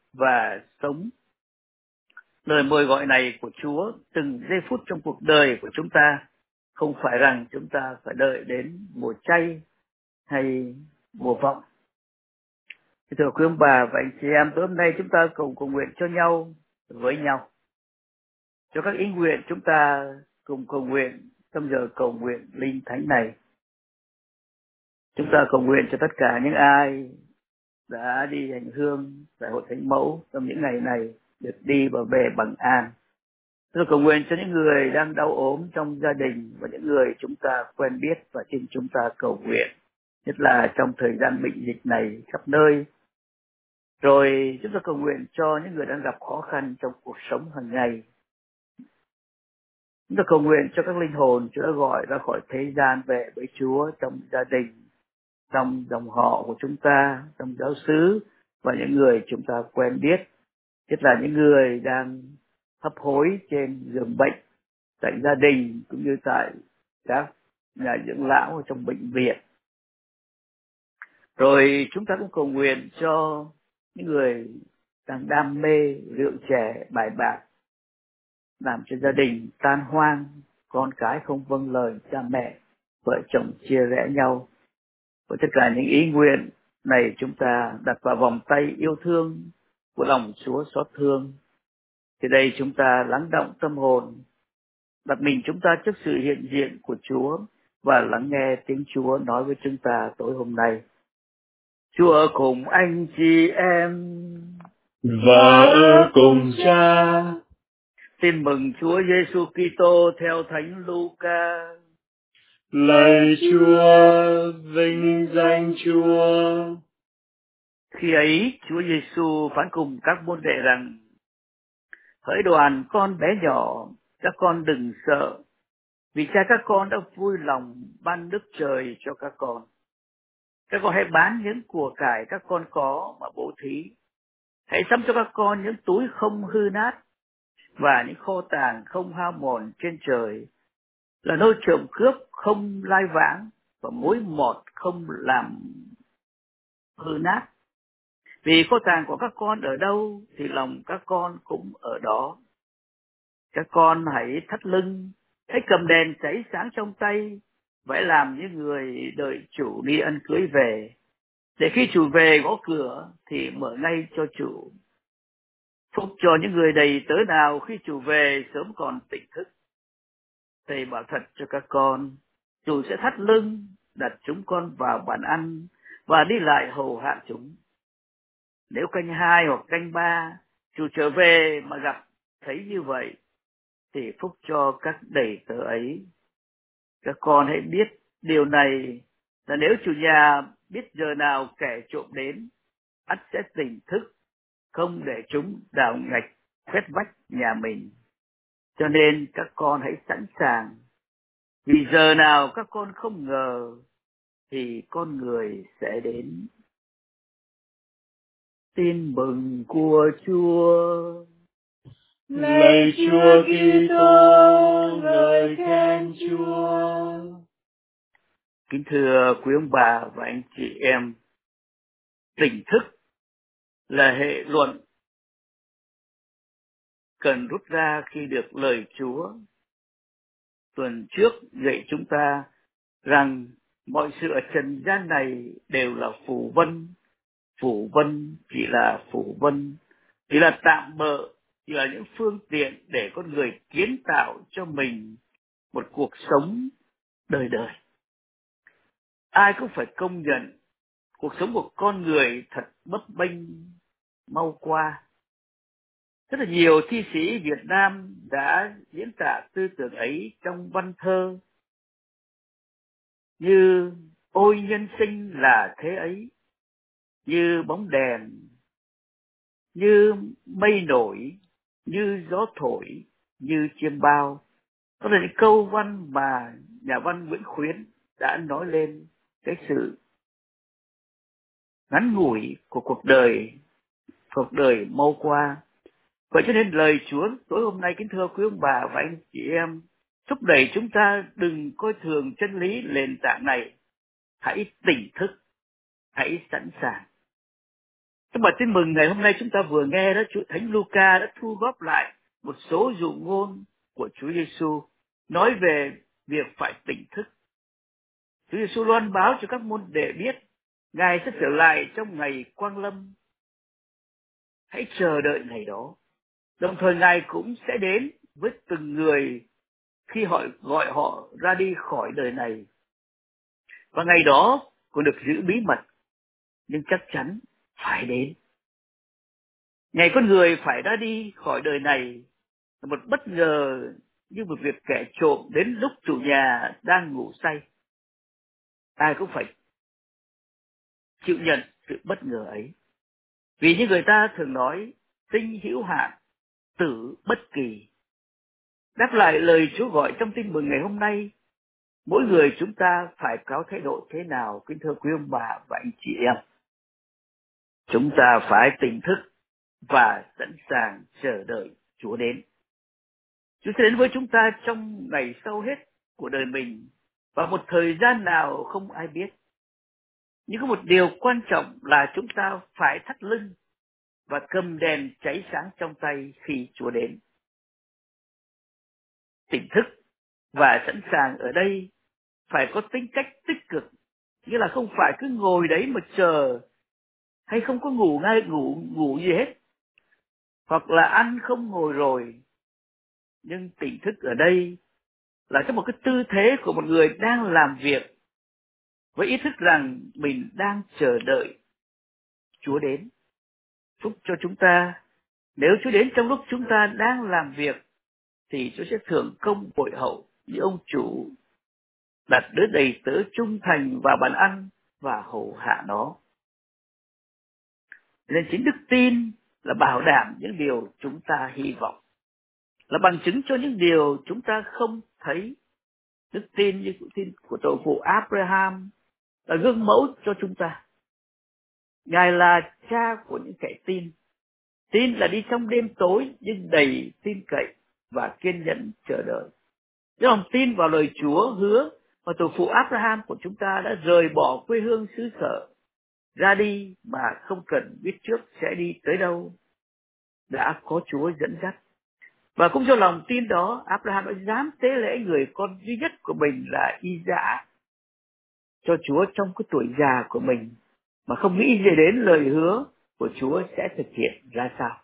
[SPEAKER 4] và sống. Lời mời gọi này của Chúa từng giây phút trong cuộc đời của chúng ta, không phải rằng chúng ta phải đợi đến mùa chay hay mùa vọng. Thưa quý ông bà và anh chị em, tối hôm nay chúng ta cùng cầu nguyện cho nhau, với nhau. Cho các ý nguyện chúng ta cùng cầu nguyện trong giờ cầu nguyện linh thánh này. Chúng ta cầu nguyện cho tất cả những ai đã đi hành hương tại hội thánh mẫu trong những ngày này được đi và về bằng an. Tôi cầu nguyện cho những người đang đau ốm trong gia đình và những người chúng ta quen biết và xin chúng ta cầu nguyện, nhất là trong thời gian bệnh dịch này khắp nơi. Rồi chúng ta cầu nguyện cho những người đang gặp khó khăn trong cuộc sống hàng ngày. Chúng ta cầu nguyện cho các linh hồn Chúa đã gọi ra khỏi thế gian về với Chúa trong gia đình, trong dòng họ của chúng ta, trong giáo xứ và những người chúng ta quen biết, nhất là những người đang hấp hối trên giường bệnh, tại gia đình cũng như tại các nhà dưỡng lão ở trong bệnh viện. Rồi chúng ta cũng cầu nguyện cho những người đang đam mê rượu chè bài bạc, làm cho gia đình tan hoang, con cái không vâng lời cha mẹ, vợ chồng chia rẽ nhau. Với tất cả những ý nguyện này chúng ta đặt vào vòng tay yêu thương của lòng Chúa xót thương. Thì đây chúng ta lắng động tâm hồn, đặt mình chúng ta trước sự hiện diện của Chúa và lắng nghe tiếng Chúa nói với chúng ta tối hôm nay. Chúa ở cùng anh chị em
[SPEAKER 3] và ở cùng Cha.
[SPEAKER 4] Tin mừng Chúa Giêsu Kitô theo Thánh Luca.
[SPEAKER 3] Lạy Chúa, vinh danh Chúa.
[SPEAKER 4] Khi ấy, Chúa Giêsu phán cùng các môn đệ rằng: hỡi đoàn con bé nhỏ, các con đừng sợ, vì Cha các con đã vui lòng ban Đức Trời cho các con. Các con hãy bán những của cải các con có mà bố thí. Hãy sắm cho các con những túi không hư nát và những kho tàng không hao mòn trên trời, là nơi trộm cướp không lai vãng và mối mọt không làm hư nát. Vì kho tàng của các con ở đâu thì lòng các con cũng ở đó. Các con hãy thắt lưng, hãy cầm đèn cháy sáng trong tay, phải làm như người đợi chủ đi ăn cưới về, để khi chủ về gõ cửa thì mở ngay cho chủ. Phúc cho những người đầy tớ nào khi chủ về sớm còn tỉnh thức. Thầy bảo thật cho các con, chủ sẽ thắt lưng, đặt chúng con vào bàn ăn và đi lại hầu hạ chúng. Nếu canh hai hoặc canh ba, chủ trở về mà gặp thấy như vậy, thì phúc cho các đầy tớ ấy. Các con hãy biết điều này, là nếu chủ nhà biết giờ nào kẻ trộm đến, ắt sẽ tỉnh thức, không để chúng đào ngạch khoét vách nhà mình. Cho nên các con hãy sẵn sàng, vì giờ nào các con không ngờ thì con người sẽ đến. Tin mừng của Chúa.
[SPEAKER 3] Lạy Chúa Kitô, ngợi khen Chúa.
[SPEAKER 4] Kính thưa quý ông bà và anh chị em, tỉnh thức là hệ luận cần rút ra khi được lời Chúa tuần trước dạy chúng ta rằng mọi sự ở trần gian này đều là phù vân. Phù vân chỉ là phù vân, chỉ là tạm bợ, chỉ là những phương tiện để con người kiến tạo cho mình một cuộc sống đời đời. Ai cũng phải công nhận cuộc sống của con người thật bấp bênh, mau qua. Rất là nhiều thi sĩ Việt Nam đã diễn tả tư tưởng ấy trong văn thơ như: ôi nhân sinh là thế ấy, như bóng đèn, như mây nổi, như gió thổi, như chiêm bao. Đó là những câu văn mà nhà văn Nguyễn Khuyến đã nói lên cái sự ngắn ngủi của cuộc đời, cuộc đời mau qua. Vậy cho nên lời Chúa tối hôm nay, kính thưa quý ông bà và anh chị em, thúc đẩy chúng ta đừng coi thường chân lý nền tảng này. Hãy tỉnh thức, hãy sẵn sàng. Trong bài tin mừng ngày hôm nay chúng ta vừa nghe đó, Chúa Thánh Luca đã thu góp lại một số dụ ngôn của Chúa Giêsu nói về việc phải tỉnh thức. Chúa Giêsu loan báo cho các môn đệ biết Ngài sẽ trở lại trong ngày quang lâm. Hãy chờ đợi ngày đó. Đồng thời Ngài cũng sẽ đến với từng người khi họ gọi họ ra đi khỏi đời này. Và ngày đó còn được giữ bí mật, nhưng chắc chắn phải đến. Ngày con người phải ra đi khỏi đời này là một bất ngờ, như một việc kẻ trộm đến lúc chủ nhà đang ngủ say. Ai cũng phải chịu nhận sự bất ngờ ấy. Vì như người ta thường nói, sinh hữu hạn, tử bất kỳ. Đáp lại lời Chúa gọi trong tin mừng ngày hôm nay, mỗi người chúng ta phải có thái độ thế nào, kính thưa quý ông bà và anh chị em? Chúng ta phải tỉnh thức và sẵn sàng chờ đợi Chúa đến. Chúa sẽ đến với chúng ta trong ngày sau hết của đời mình, và một thời gian nào không ai biết. Nhưng có một điều quan trọng là chúng ta phải thắt lưng và cầm đèn cháy sáng trong tay khi Chúa đến. Tỉnh thức và sẵn sàng ở đây phải có tính cách tích cực, nghĩa là không phải cứ ngồi đấy mà chờ, hay không có ngủ ngay ngủ ngủ gì hết, hoặc là ăn không ngồi rồi. Nhưng tỉnh thức ở đây là trong một cái tư thế của một người đang làm việc, với ý thức rằng mình đang chờ đợi Chúa đến. Phúc cho chúng ta, nếu Chúa đến trong lúc chúng ta đang làm việc, thì Chúa sẽ thưởng công bội hậu như ông chủ đặt đứa đầy tớ trung thành vào bàn ăn và hầu hạ nó. Nên chính đức tin là bảo đảm những điều chúng ta hy vọng, là bằng chứng cho những điều chúng ta không thấy. Đức tin như tin của tổ phụ Abraham là gương mẫu cho chúng ta. Ngài là cha của những kẻ tin. Tin là đi trong đêm tối nhưng đầy tin cậy và kiên nhẫn chờ đợi. Nếu lòng tin vào lời Chúa hứa mà tổ phụ Abraham của chúng ta đã rời bỏ quê hương xứ sở, ra đi mà không cần biết trước sẽ đi tới đâu, đã có Chúa dẫn dắt. Và cũng do lòng tin đó, Abraham đã dám tế lễ người con duy nhất của mình là Isaac cho Chúa trong cái tuổi già của mình, mà không nghĩ gì đến lời hứa của Chúa sẽ thực hiện ra sao.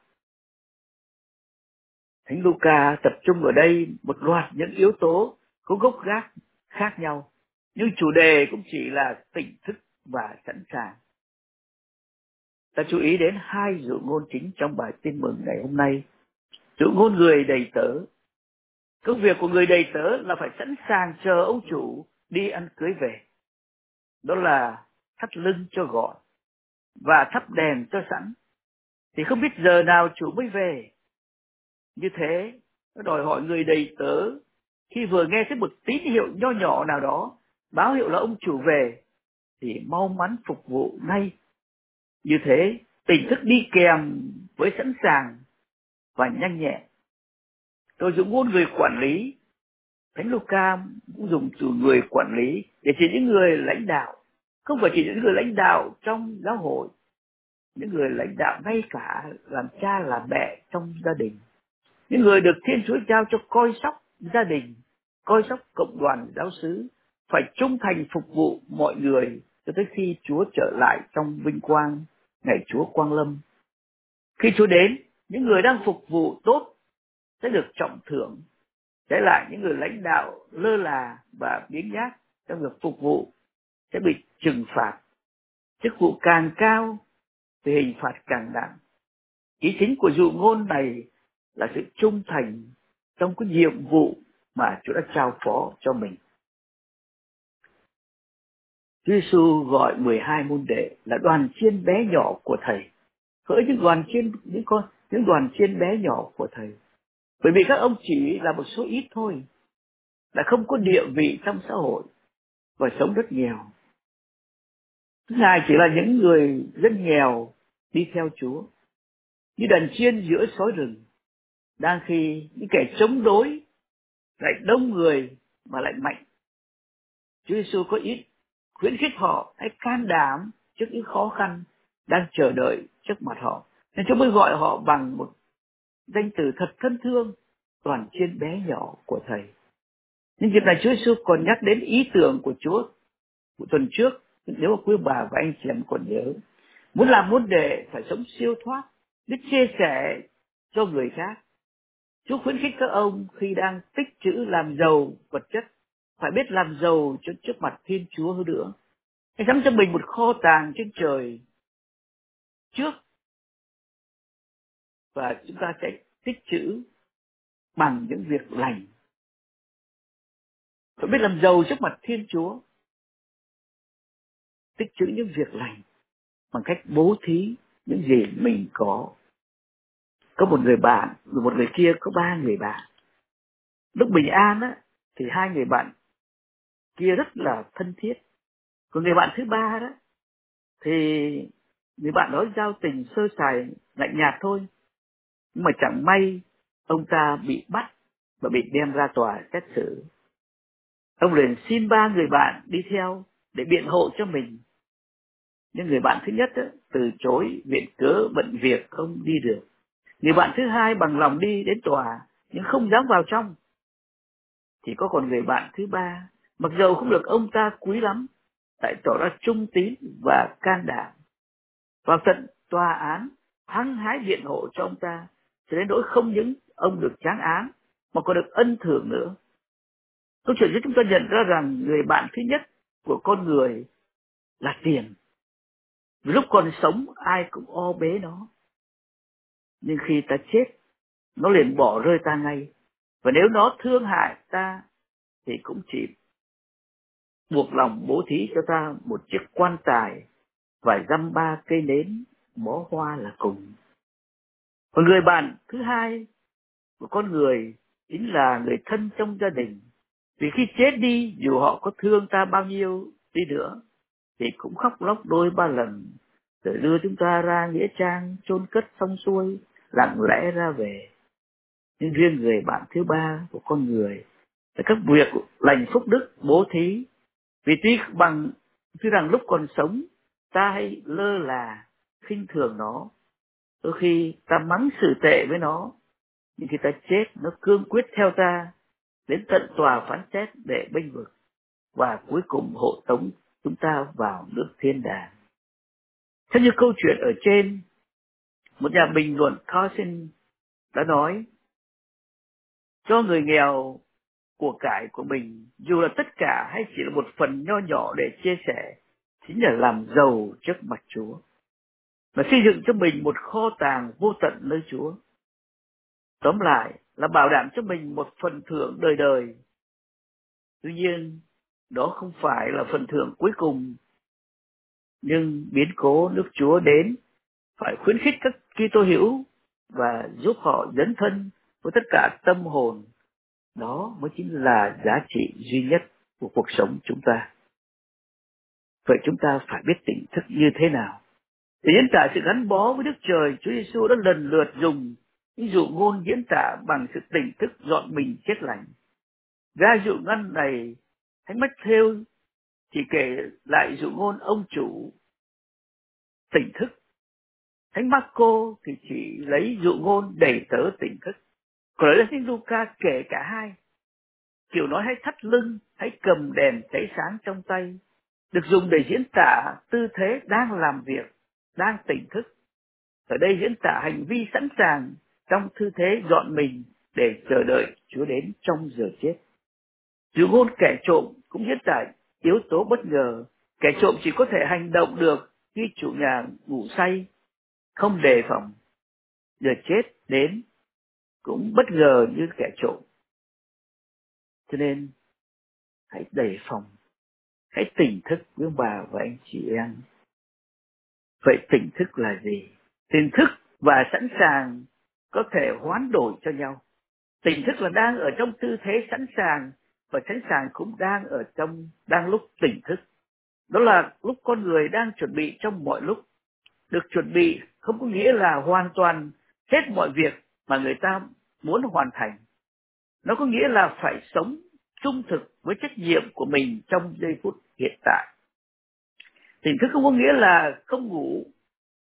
[SPEAKER 4] Thánh Luca tập trung ở đây một loạt những yếu tố có gốc gác khác nhau, nhưng chủ đề cũng chỉ là tỉnh thức và sẵn sàng. Ta chú ý đến hai dụ ngôn chính trong bài tin mừng ngày hôm nay. Dụ ngôn người đầy tớ. Công việc của người đầy tớ là phải sẵn sàng chờ ông chủ đi ăn cưới về. Đó là thắt lưng cho gọn và thắp đèn cho sẵn, thì không biết giờ nào chủ mới về. Như thế, nó đòi hỏi người đầy tớ khi vừa nghe thấy một tín hiệu nho nhỏ nào đó báo hiệu là ông chủ về thì mau mắn phục vụ ngay. Như thế, tỉnh thức đi kèm với sẵn sàng và nhanh nhẹn. Tôi dùng ngôn người quản lý. Thánh Luca cũng dùng từ người quản lý để chỉ những người lãnh đạo, không phải chỉ những người lãnh đạo trong giáo hội, những người lãnh đạo ngay cả làm cha làm mẹ trong gia đình, những người được Thiên Chúa giao cho coi sóc gia đình, coi sóc cộng đoàn giáo xứ, phải trung thành phục vụ mọi người cho tới khi Chúa trở lại trong vinh quang ngày Chúa quang lâm. Khi Chúa đến, những người đang phục vụ tốt sẽ được trọng thưởng. Trái lại, những người lãnh đạo lơ là và biếng nhác trong việc phục vụ sẽ bị trừng phạt. Chức vụ càng cao thì hình phạt càng nặng. Ý chính của dụ ngôn này là sự trung thành trong cái nhiệm vụ mà Chúa đã trao phó cho mình. Chúa Giêsu gọi mười hai môn đệ là đoàn chiên bé nhỏ của Thầy. Hỡi những đoàn chiên, những con, những đoàn chiên bé nhỏ của Thầy. Bởi vì các ông chỉ là một số ít thôi, là không có địa vị trong xã hội và sống rất nghèo. Ngài chỉ là những người dân nghèo đi theo Chúa, như đàn chiên giữa sói rừng, đang khi những kẻ chống đối lại đông người mà lại mạnh. Chúa Giêsu có ít khuyến khích họ hãy can đảm trước những khó khăn đang chờ đợi trước mặt họ. Nên Chúa mới gọi họ bằng một danh từ thật thân thương, toàn chiên bé nhỏ của Thầy. Nhưng dịp này Chúa Giêsu còn nhắc đến ý tưởng của Chúa của tuần trước, nếu mà quý bà và anh chị em còn nhớ. Muốn làm muốn để phải sống siêu thoát, biết chia sẻ cho người khác. Chúa khuyến khích các ông khi đang tích trữ làm giàu vật chất, phải biết làm giàu cho trước mặt Thiên Chúa hơn nữa. Hãy sắm cho mình một kho tàng trên trời trước, và chúng ta sẽ tích trữ bằng những việc lành. Phải biết làm giàu trước mặt Thiên Chúa, tích trữ những việc lành bằng cách bố thí những gì mình có. Có một người bạn, một người kia có ba người bạn. Lúc bình an á, thì hai người bạn kia rất là thân thiết. Còn người bạn thứ ba đó, thì người bạn đó giao tình sơ sài, lạnh nhạt thôi. Nhưng mà chẳng may, ông ta bị bắt và bị đem ra tòa xét xử. Ông liền xin ba người bạn đi theo để biện hộ cho mình. Nhưng người bạn thứ nhất á, từ chối viện cớ bận việc không đi được. Người bạn thứ hai bằng lòng đi đến tòa nhưng không dám vào trong. Chỉ có còn người bạn thứ ba, mặc dầu không được ông ta quý lắm, lại tỏ ra trung tín và can đảm. Vào tận tòa án, hăng hái biện hộ cho ông ta, cho đến nỗi không những ông được tráng án, mà còn được ân thưởng nữa. Câu chuyện giúp chúng ta nhận ra rằng người bạn thứ nhất của con người là tiền. Lúc còn sống, ai cũng o bế nó. Nhưng khi ta chết, nó liền bỏ rơi ta ngay. Và nếu nó thương hại ta, thì cũng chỉ buộc lòng bố thí cho ta một chiếc quan tài và dăm ba cây nến bó hoa là cùng. Còn người bạn thứ hai của con người chính là người thân trong gia đình. Vì khi chết đi, dù họ có thương ta bao nhiêu đi nữa, thì cũng khóc lóc đôi ba lần, rồi đưa chúng ta ra nghĩa trang chôn cất xong xuôi, lặng lẽ ra về. Nhưng riêng người bạn thứ ba của con người là các việc lành phúc đức bố thí. Vì tuy bằng tuy rằng lúc còn sống ta hay lơ là khinh thường nó, đôi khi ta mắng xử tệ với nó, nhưng khi ta chết nó cương quyết theo ta đến tận tòa phán xét để bênh vực, và cuối cùng hộ tống chúng ta vào nước thiên đàng. Theo như câu chuyện ở trên, một nhà bình luận Carson đã nói, cho người nghèo của cải của mình, dù là tất cả hay chỉ là một phần nho nhỏ để chia sẻ, chính là làm giàu trước mặt Chúa, và xây dựng cho mình một kho tàng vô tận nơi Chúa. Tóm lại là bảo đảm cho mình một phần thưởng đời đời. Tuy nhiên, đó không phải là phần thưởng cuối cùng, nhưng biến cố nước Chúa đến phải khuyến khích các Kitô hữu và giúp họ dấn thân với tất cả tâm hồn. Đó mới chính là giá trị duy nhất của cuộc sống chúng ta. Vậy chúng ta phải biết tỉnh thức như thế nào? Để diễn tả sự gắn bó với Đức Trời, Chúa Giêsu đã lần lượt dùng những dụ ngôn diễn tả bằng sự tỉnh thức dọn mình chết lành. Ra dụ ngôn này, Thánh Mách-thêu chỉ kể lại dụ ngôn ông chủ tỉnh thức. Thánh Mác-cô thì chỉ lấy dụ ngôn đầy tớ tỉnh thức. Còn lấy Thánh Luca kể cả hai. Kiểu nói hãy thắt lưng, hãy cầm đèn cháy sáng trong tay, được dùng để diễn tả tư thế đang làm việc, đang tỉnh thức. Ở đây diễn tả hành vi sẵn sàng trong tư thế dọn mình để chờ đợi Chúa đến trong giờ chết. Dụ ngôn kẻ trộm cũng diễn tả yếu tố bất ngờ. Kẻ trộm chỉ có thể hành động được khi chủ nhà ngủ say, không đề phòng. Giờ chết đến cũng bất ngờ như kẻ trộm. Cho nên hãy đề phòng, hãy tỉnh thức với bà và anh chị em. Vậy tỉnh thức là gì? Tỉnh thức và sẵn sàng có thể hoán đổi cho nhau. Tỉnh thức là đang ở trong tư thế sẵn sàng, và sẵn sàng cũng đang ở trong đang lúc tỉnh thức. Đó là lúc con người đang chuẩn bị trong mọi lúc. Được chuẩn bị không có nghĩa là hoàn toàn hết mọi việc mà người ta muốn hoàn thành. Nó có nghĩa là phải sống trung thực với trách nhiệm của mình trong giây phút hiện tại. Tỉnh thức không có nghĩa là không ngủ,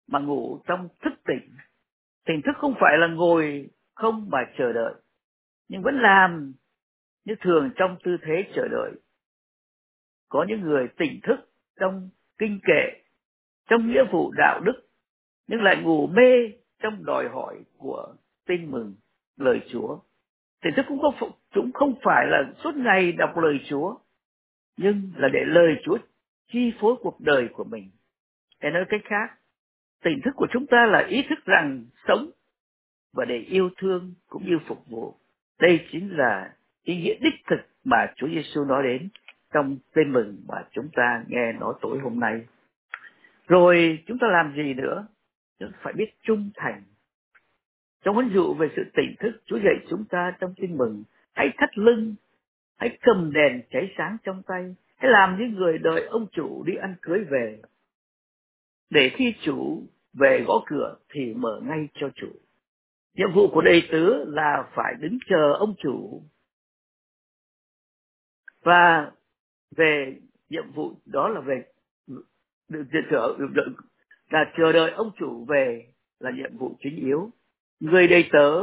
[SPEAKER 4] mà ngủ trong thức tỉnh. Tỉnh thức không phải là ngồi không mà chờ đợi, nhưng vẫn làm như thường trong tư thế chờ đợi. Có những người tỉnh thức trong kinh kệ, trong nghĩa vụ đạo đức, nhưng lại ngủ mê trong đòi hỏi của tin mừng lời Chúa. Tỉnh thức cũng không, cũng không phải là suốt ngày đọc lời Chúa, nhưng là để lời Chúa chi phối cuộc đời của mình. Để nói cách khác, tỉnh thức của chúng ta là ý thức rằng sống và để yêu thương cũng như phục vụ. Đây chính là ý nghĩa đích thực mà Chúa Giêsu nói đến trong tin mừng mà chúng ta nghe nói tối hôm nay. Rồi chúng ta làm gì nữa? Chúng ta phải biết trung thành. Trong huấn dụ về sự tỉnh thức, Chúa dạy chúng ta trong tin mừng: hãy thắt lưng, hãy cầm đèn cháy sáng trong tay, hãy làm như người đợi ông chủ đi ăn cưới về, để khi chủ về gõ cửa thì mở ngay cho chủ. Nhiệm vụ của đầy tớ là phải đứng chờ ông chủ, và về nhiệm vụ đó là về là chờ đợi ông chủ về là nhiệm vụ chính yếu. Người đầy tớ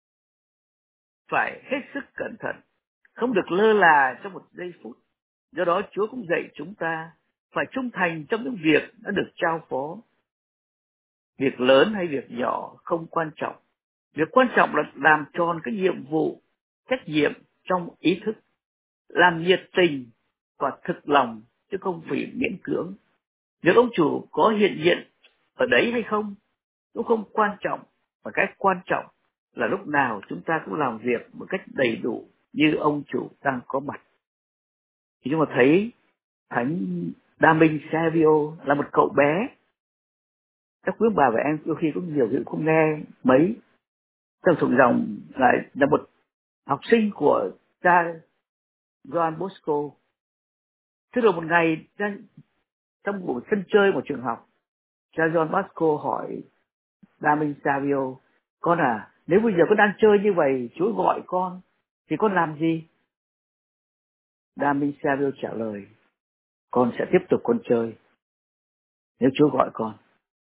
[SPEAKER 4] phải hết sức cẩn thận, không được lơ là trong một giây phút. Do đó Chúa cũng dạy chúng ta phải trung thành trong những việc đã được trao phó. Việc lớn hay việc nhỏ không quan trọng. Việc quan trọng là làm tròn cái nhiệm vụ, trách nhiệm trong ý thức, làm nhiệt tình và thực lòng, chứ không vì miễn cưỡng. Việc ông chủ có hiện diện ở đấy hay không cũng không quan trọng, mà cái quan trọng là lúc nào chúng ta cũng làm việc một cách đầy đủ như ông chủ đang có mặt. Thì chúng ta thấy Thánh Đa Minh Savio là một cậu bé. Các quý bà và em đôi khi cũng nhiều người không nghe mấy. Trong thuộc dòng lại là một học sinh của cha John Bosco. Thế rồi một ngày trong buổi sân chơi một trường học, cha John Bosco hỏi Đa Minh Savio: con à, nếu bây giờ con đang chơi như vậy, Chúa gọi con thì con làm gì? Đa Minh Savio trả lời: con sẽ tiếp tục con chơi nếu Chúa gọi con.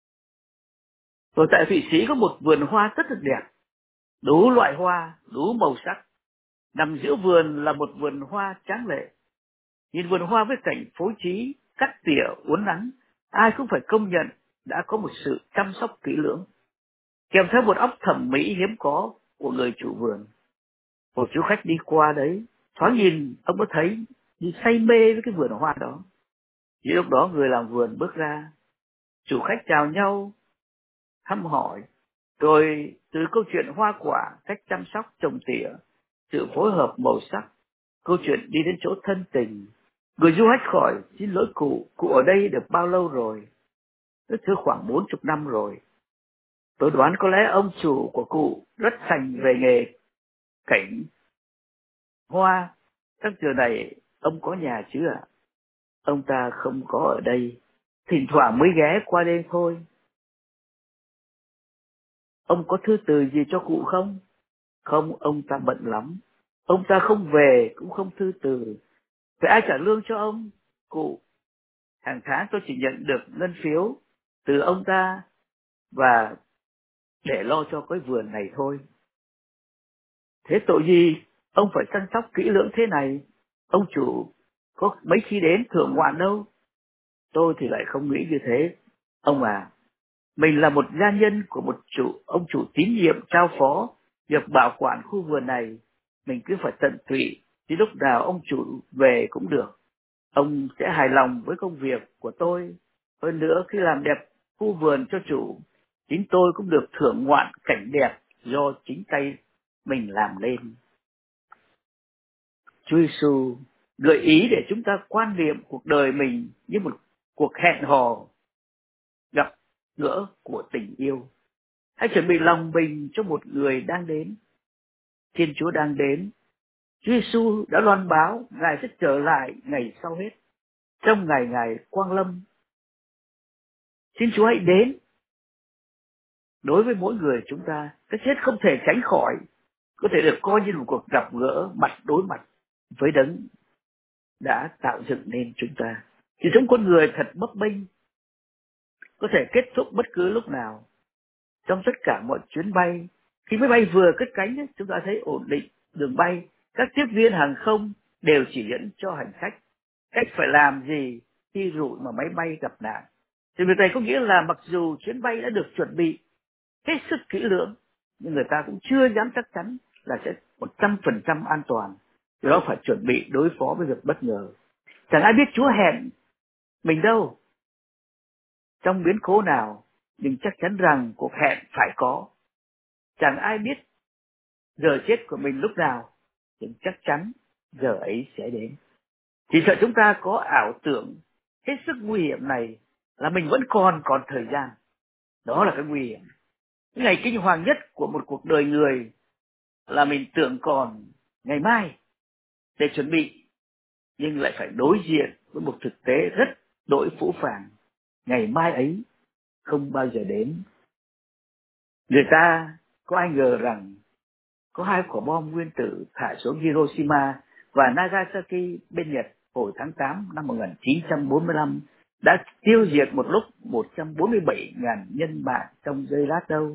[SPEAKER 4] Rồi tại Thụy Sĩ có một vườn hoa rất là đẹp, đủ loại hoa, đủ màu sắc. Nằm giữa vườn là một vườn hoa tráng lệ. Nhìn vườn hoa với cảnh phối trí, cắt tỉa, uốn nắn, ai cũng phải công nhận đã có một sự chăm sóc kỹ lưỡng, kèm theo một óc thẩm mỹ hiếm có của người chủ vườn. Một du khách đi qua đấy, thoáng nhìn ông có thấy như say mê với cái vườn hoa đó. Chỉ lúc đó người làm vườn bước ra, chủ khách chào nhau, thăm hỏi, rồi từ câu chuyện hoa quả, cách chăm sóc trồng tỉa, sự phối hợp màu sắc, câu chuyện đi đến chỗ thân tình. Người du khách hỏi: xin lỗi cụ, cụ ở đây được bao lâu rồi? Thưa khoảng bốn chục năm rồi. Tôi đoán có lẽ ông chủ của cụ rất sành về nghề cảnh hoa. Trong giờ này ông có nhà chứ ạ? Ông ta không có ở đây, thỉnh thoảng mới ghé qua đêm thôi. Ông có thư từ gì cho cụ không? Không, ông ta bận lắm. Ông ta không về cũng không thư từ. Vậy ai trả lương cho ông? Cụ. Hàng tháng tôi chỉ nhận được ngân phiếu từ ông ta và để lo cho cái vườn này thôi. Thế tội gì ông phải chăm sóc kỹ lưỡng thế này? Ông chủ có mấy khi đến thưởng ngoạn đâu. Tôi thì lại không nghĩ như thế. Ông à, mình là một gia nhân của một chủ, ông chủ tín nhiệm trao phó việc bảo quản khu vườn này. Mình cứ phải tận tụy, chứ lúc nào ông chủ về cũng được. Ông sẽ hài lòng với công việc của tôi. Hơn nữa, khi làm đẹp khu vườn cho chủ, chính tôi cũng được thưởng ngoạn cảnh đẹp do chính tay mình làm lên. Chúa Giêsu gợi ý để chúng ta quan niệm cuộc đời mình như một cuộc hẹn hò gặp gỡ của tình yêu. Hãy chuẩn bị lòng mình cho một người đang đến. Thiên Chúa đang đến. Chúa Giêsu đã loan báo Ngài sẽ trở lại ngày sau hết, trong ngày Ngài quang lâm. Xin Chúa hãy đến. Đối với mỗi người chúng ta, cái chết không thể tránh khỏi, có thể được coi như một cuộc gặp gỡ mặt đối mặt với Đấng đã tạo dựng nên chúng ta. Chỉ sống con người thật bấp bênh, có thể kết thúc bất cứ lúc nào. Trong tất cả mọi chuyến bay, khi máy bay vừa cất cánh, chúng ta thấy ổn định đường bay, các tiếp viên hàng không đều chỉ dẫn cho hành khách cách phải làm gì khi rủi mà máy bay gặp nạn. Thì việc này có nghĩa là mặc dù chuyến bay đã được chuẩn bị hết sức kỹ lưỡng, nhưng người ta cũng chưa dám chắc chắn là sẽ một trăm phần trăm an toàn. Do đó phải chuẩn bị đối phó với việc bất ngờ. Chẳng ai biết Chúa hẹn mình đâu trong biến cố nào, nhưng chắc chắn rằng cuộc hẹn phải có. Chẳng ai biết giờ chết của mình lúc nào, nhưng chắc chắn giờ ấy sẽ đến. Chỉ sợ chúng ta có ảo tưởng hết sức nguy hiểm này là mình vẫn còn còn thời gian. Đó là cái nguy hiểm. Cái ngày kinh hoàng nhất của một cuộc đời người là mình tưởng còn ngày mai để chuẩn bị, nhưng lại phải đối diện với một thực tế rất đỗi phũ phàng. Ngày mai ấy không bao giờ đến. Người ta có ai ngờ rằng có hai quả bom nguyên tử thả xuống Hiroshima và Nagasaki bên Nhật hồi tháng tám năm một nghìn chín trăm bốn mươi lăm đã tiêu diệt một lúc một trăm bốn mươi bảy nghìn nhân mạng trong giây lát đâu.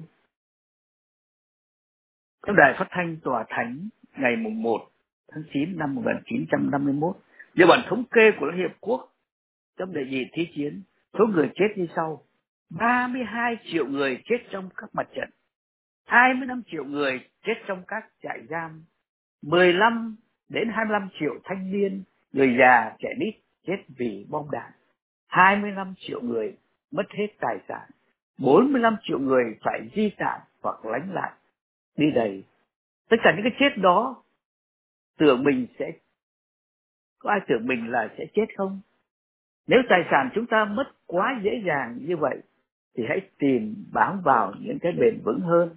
[SPEAKER 4] Trong đài phát thanh Tòa Thánh ngày một tháng chín năm một nghìn chín trăm năm mươi mốt, theo bản thống kê của Liên Hiệp Quốc trong đệ nhị thế chiến, số người chết như sau: ba mươi hai triệu người chết trong các mặt trận, hai mươi lăm triệu người chết trong các trại giam, mười lăm đến hai mươi lăm triệu thanh niên, người già, trẻ nít chết vì bom đạn, hai mươi lăm triệu người mất hết tài sản, bốn mươi lăm triệu người phải di tản hoặc lánh lại đi đầy. Tất cả những cái chết đó, tưởng mình sẽ có ai tưởng mình là sẽ chết không? Nếu tài sản chúng ta mất quá dễ dàng như vậy thì hãy tìm bám vào những cái bền vững hơn.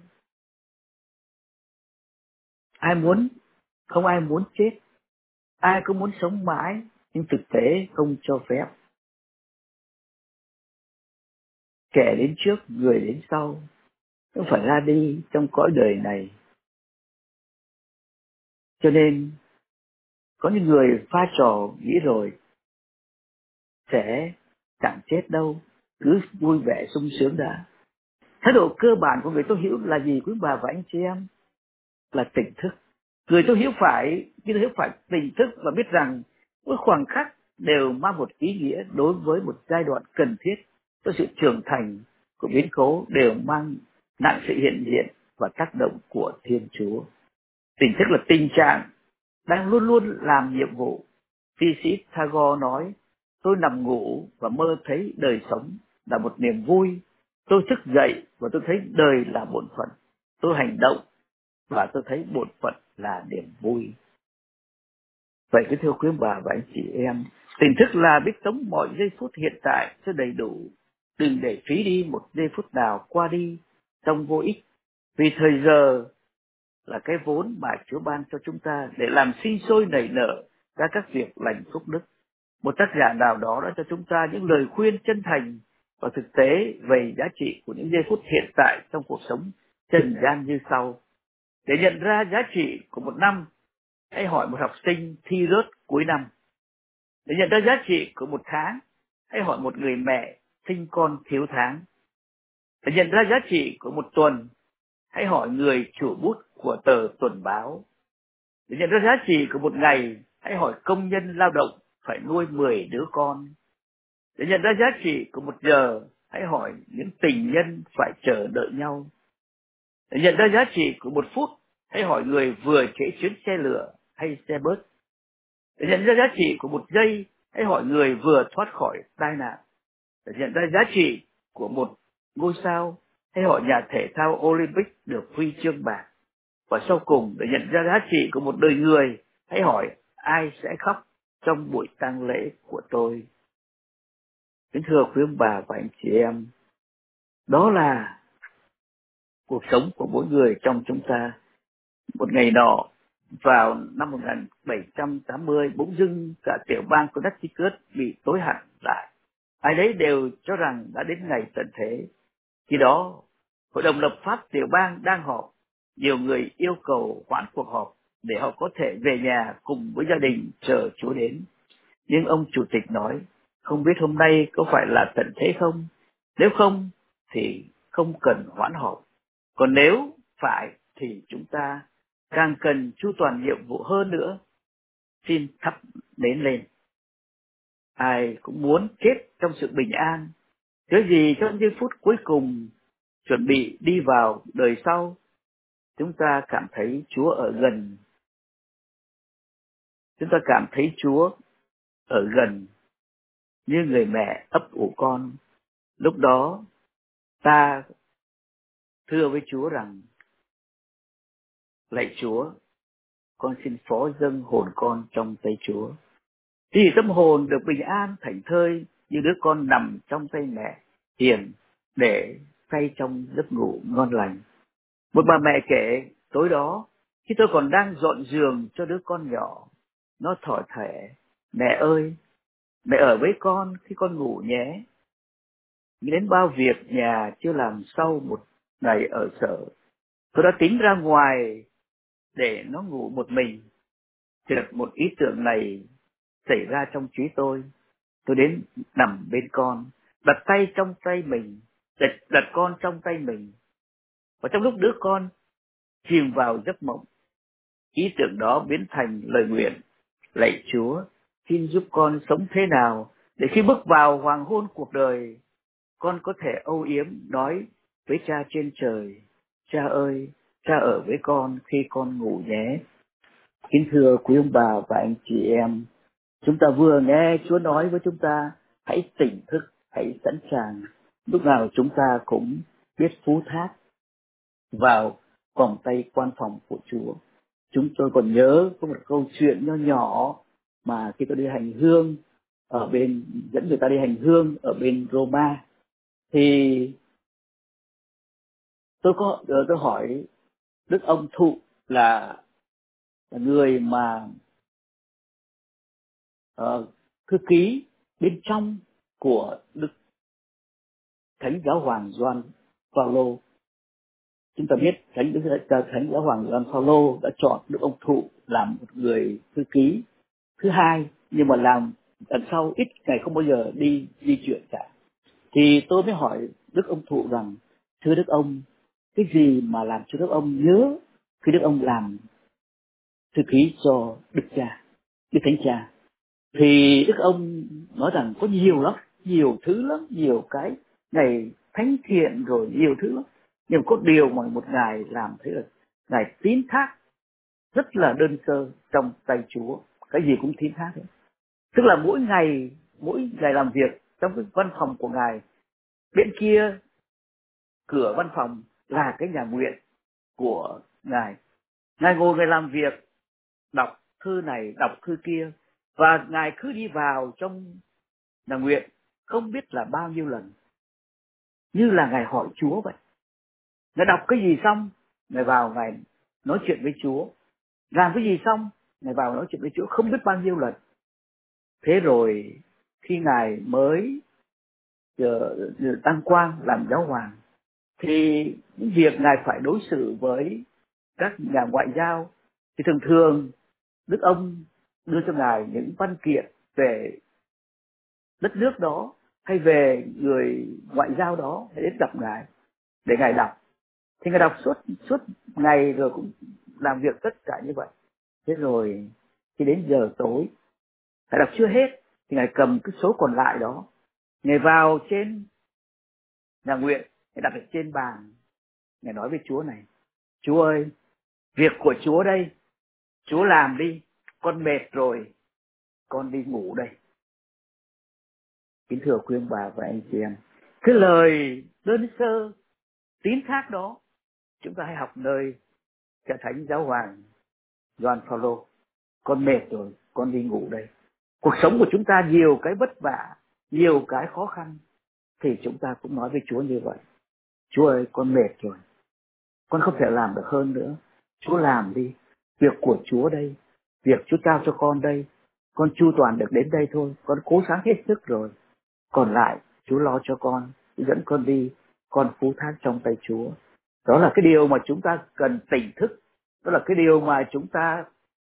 [SPEAKER 4] Ai muốn, không ai muốn chết. Ai cũng muốn sống mãi, nhưng thực tế không cho phép. Kẻ đến trước, người đến sau, không phải ra đi trong cõi đời này. Cho nên, có những người pha trò nghĩ rồi, sẽ chẳng chết đâu, cứ vui vẻ sung sướng đã. Thái độ cơ bản của người tôi hiểu là gì quý bà và anh chị em? Là tỉnh thức. Người tôi hiểu phải, người tôi hiểu phải tỉnh thức và biết rằng mỗi khoảng khắc đều mang một ý nghĩa đối với một giai đoạn cần thiết cho sự trưởng thành của biến cố, đều mang nặng sự hiện diện và tác động của Thiên Chúa. Tỉnh thức là tình trạng đang luôn luôn làm nhiệm vụ. Thi sĩ Tagore nói: tôi nằm ngủ và mơ thấy đời sống là một niềm vui. Tôi thức dậy và tôi thấy đời là bổn phận. Tôi hành động và tôi thấy bổn phận là niềm vui. Vậy cứ thưa quý bà và anh chị em, tỉnh thức là biết sống mọi giây phút hiện tại cho đầy đủ. Đừng để phí đi một giây phút nào qua đi trong vô ích. Vì thời giờ là cái vốn mà Chúa ban cho chúng ta để làm sinh sôi nảy nở ra các việc lành phúc đức. Một tác giả nào đó đã cho chúng ta những lời khuyên chân thành và thực tế về giá trị của những giây phút hiện tại trong cuộc sống trần gian như sau. Để nhận ra giá trị của một năm, hãy hỏi một học sinh thi rớt cuối năm. Để nhận ra giá trị của một tháng, hãy hỏi một người mẹ sinh con thiếu tháng. Để nhận ra giá trị của một tuần, hãy hỏi người chủ bút của tờ tuần báo. Để nhận ra giá trị của một ngày, hãy hỏi công nhân lao động phải nuôi mười đứa con. Để nhận ra giá trị của một giờ, hãy hỏi những tình nhân phải chờ đợi nhau. Để nhận ra giá trị của một phút, hãy hỏi người vừa chạy chuyến xe lửa hay xe bus. Để nhận ra giá trị của một giây, hãy hỏi người vừa thoát khỏi tai nạn. Để nhận ra giá trị của một ngôi sao, hãy hỏi nhà thể thao Olympic được huy chương bạc. Và sau cùng, để nhận ra giá trị của một đời người, hãy hỏi ai sẽ khóc trong buổi tang lễ của tôi. Kính thưa quý ông bà và anh chị em, đó là cuộc sống của mỗi người trong chúng ta. Một ngày nọ, vào năm một nghìn bảy trăm tám mươi, bỗng dưng cả tiểu bang Connecticut bị tối hẳn lại. Ai đấy đều cho rằng đã đến ngày tận thế. Khi đó, Hội đồng lập pháp tiểu bang đang họp. Nhiều người yêu cầu hoãn cuộc họp để họ có thể về nhà cùng với gia đình chờ Chúa đến. Nhưng ông chủ tịch nói, không biết hôm nay có phải là tận thế không? Nếu không thì không cần hoãn họp. Còn nếu phải thì chúng ta càng cần chu toàn nhiệm vụ hơn nữa. Xin thắp nến lên. Ai cũng muốn chết trong sự bình an. Cái gì trong giây phút cuối cùng chuẩn bị đi vào đời sau, chúng ta cảm thấy Chúa ở gần. Chúng ta cảm thấy Chúa ở gần như người mẹ ấp ủ con. Lúc đó ta thưa với Chúa rằng: lạy Chúa, con xin phó dâng hồn con trong tay Chúa. Thì tâm hồn được bình an thảnh thơi như đứa con nằm trong tay mẹ hiền để say trong giấc ngủ ngon lành. Một bà mẹ kể, tối đó khi tôi còn đang dọn giường cho đứa con nhỏ, nó thỏ thẻ: mẹ ơi, mẹ ở với con khi con ngủ nhé. Nghĩ đến bao việc nhà chưa làm sau một ngày ở sở, tôi đã tính ra ngoài để nó ngủ một mình. Chợt một ý tưởng này xảy ra trong trí tôi. Tôi đến nằm bên con, đặt tay trong tay mình, đặt, đặt con trong tay mình. Và trong lúc đứa con chìm vào giấc mộng, ý tưởng đó biến thành lời nguyện: lạy Chúa, xin giúp con sống thế nào để khi bước vào hoàng hôn cuộc đời, con có thể âu yếm nói với Cha trên trời: Cha ơi, Cha ở với con khi con ngủ nhé. Kính thưa quý ông bà và anh chị em, chúng ta vừa nghe Chúa nói với chúng ta: hãy tỉnh thức, hãy sẵn sàng. Lúc nào chúng ta cũng biết phú thác vào vòng tay quan phòng của Chúa. Chúng tôi còn nhớ có một câu chuyện nho nhỏ mà khi tôi đi hành hương ở bên, dẫn người ta đi hành hương ở bên Roma, thì tôi có tôi hỏi Đức ông Thụ là, là người mà uh, thư ký bên trong của Đức Thánh Giáo Hoàng Gioan Phaolô. Chúng ta biết Thánh Đức Thánh Giáo Hoàng Gioan Phaolô đã chọn Đức ông Thụ làm một người thư ký thứ hai, nhưng mà làm đằng sau ít ngày không bao giờ đi di chuyển cả. Thì tôi mới hỏi Đức ông Thụ rằng: thưa Đức ông, cái gì mà làm cho Đức ông nhớ khi Đức ông làm thư ký cho Đức Cha, Đức Thánh Cha? Thì Đức ông nói rằng có nhiều lắm, nhiều thứ lắm, nhiều cái ngày thánh thiện rồi nhiều thứ lắm. Nhưng có điều mà một Ngài làm thế là Ngài tín thác rất là đơn sơ trong tay Chúa, cái gì cũng tín thác hết. Tức là mỗi ngày, mỗi ngày làm việc trong cái văn phòng của Ngài, bên kia cửa văn phòng là cái nhà nguyện của Ngài. Ngài ngồi Ngài làm việc, đọc thư này, đọc thư kia, và Ngài cứ đi vào trong nhà nguyện không biết là bao nhiêu lần, như là Ngài hỏi Chúa vậy. Ngài đọc cái gì xong, Ngài vào Ngài nói chuyện với Chúa. Làm cái gì xong, Ngài vào nói chuyện với Chúa không biết bao nhiêu lần. Thế rồi khi Ngài mới uh, tăng quang làm giáo hoàng, thì những việc Ngài phải đối xử với các nhà ngoại giao, thì thường thường Đức ông đưa cho Ngài những văn kiện về đất nước đó hay về người ngoại giao đó, để đến gặp Ngài để Ngài đọc. Thì Ngài đọc suốt suốt ngày rồi cũng làm việc tất cả như vậy. Thế rồi khi đến giờ tối, Ngài đọc chưa hết thì Ngài cầm cái số còn lại đó, Ngài vào trên nhà nguyện, Ngài đặt ở trên bàn, Ngài nói với Chúa này: Chúa ơi, việc của Chúa đây, Chúa làm đi, con mệt rồi, con đi ngủ đây. Kính thưa quý ông bà và anh chị em, cái lời đơn sơ tín thác đó chúng ta hãy học nơi Cha Thánh Giáo Hoàng Gioan Phaolô: con mệt rồi, con đi ngủ đây. Cuộc sống của chúng ta nhiều cái vất vả, nhiều cái khó khăn, thì chúng ta cũng nói với Chúa như vậy: Chúa ơi, con mệt rồi, con không thể làm được hơn nữa, Chúa làm đi, việc của Chúa đây, việc Chúa trao cho con đây, con chu toàn được đến đây thôi, con cố gắng hết sức rồi, còn lại Chúa lo cho con, dẫn con đi, con phú thác trong tay Chúa. Đó là cái điều mà chúng ta cần tỉnh thức, đó là cái điều mà chúng ta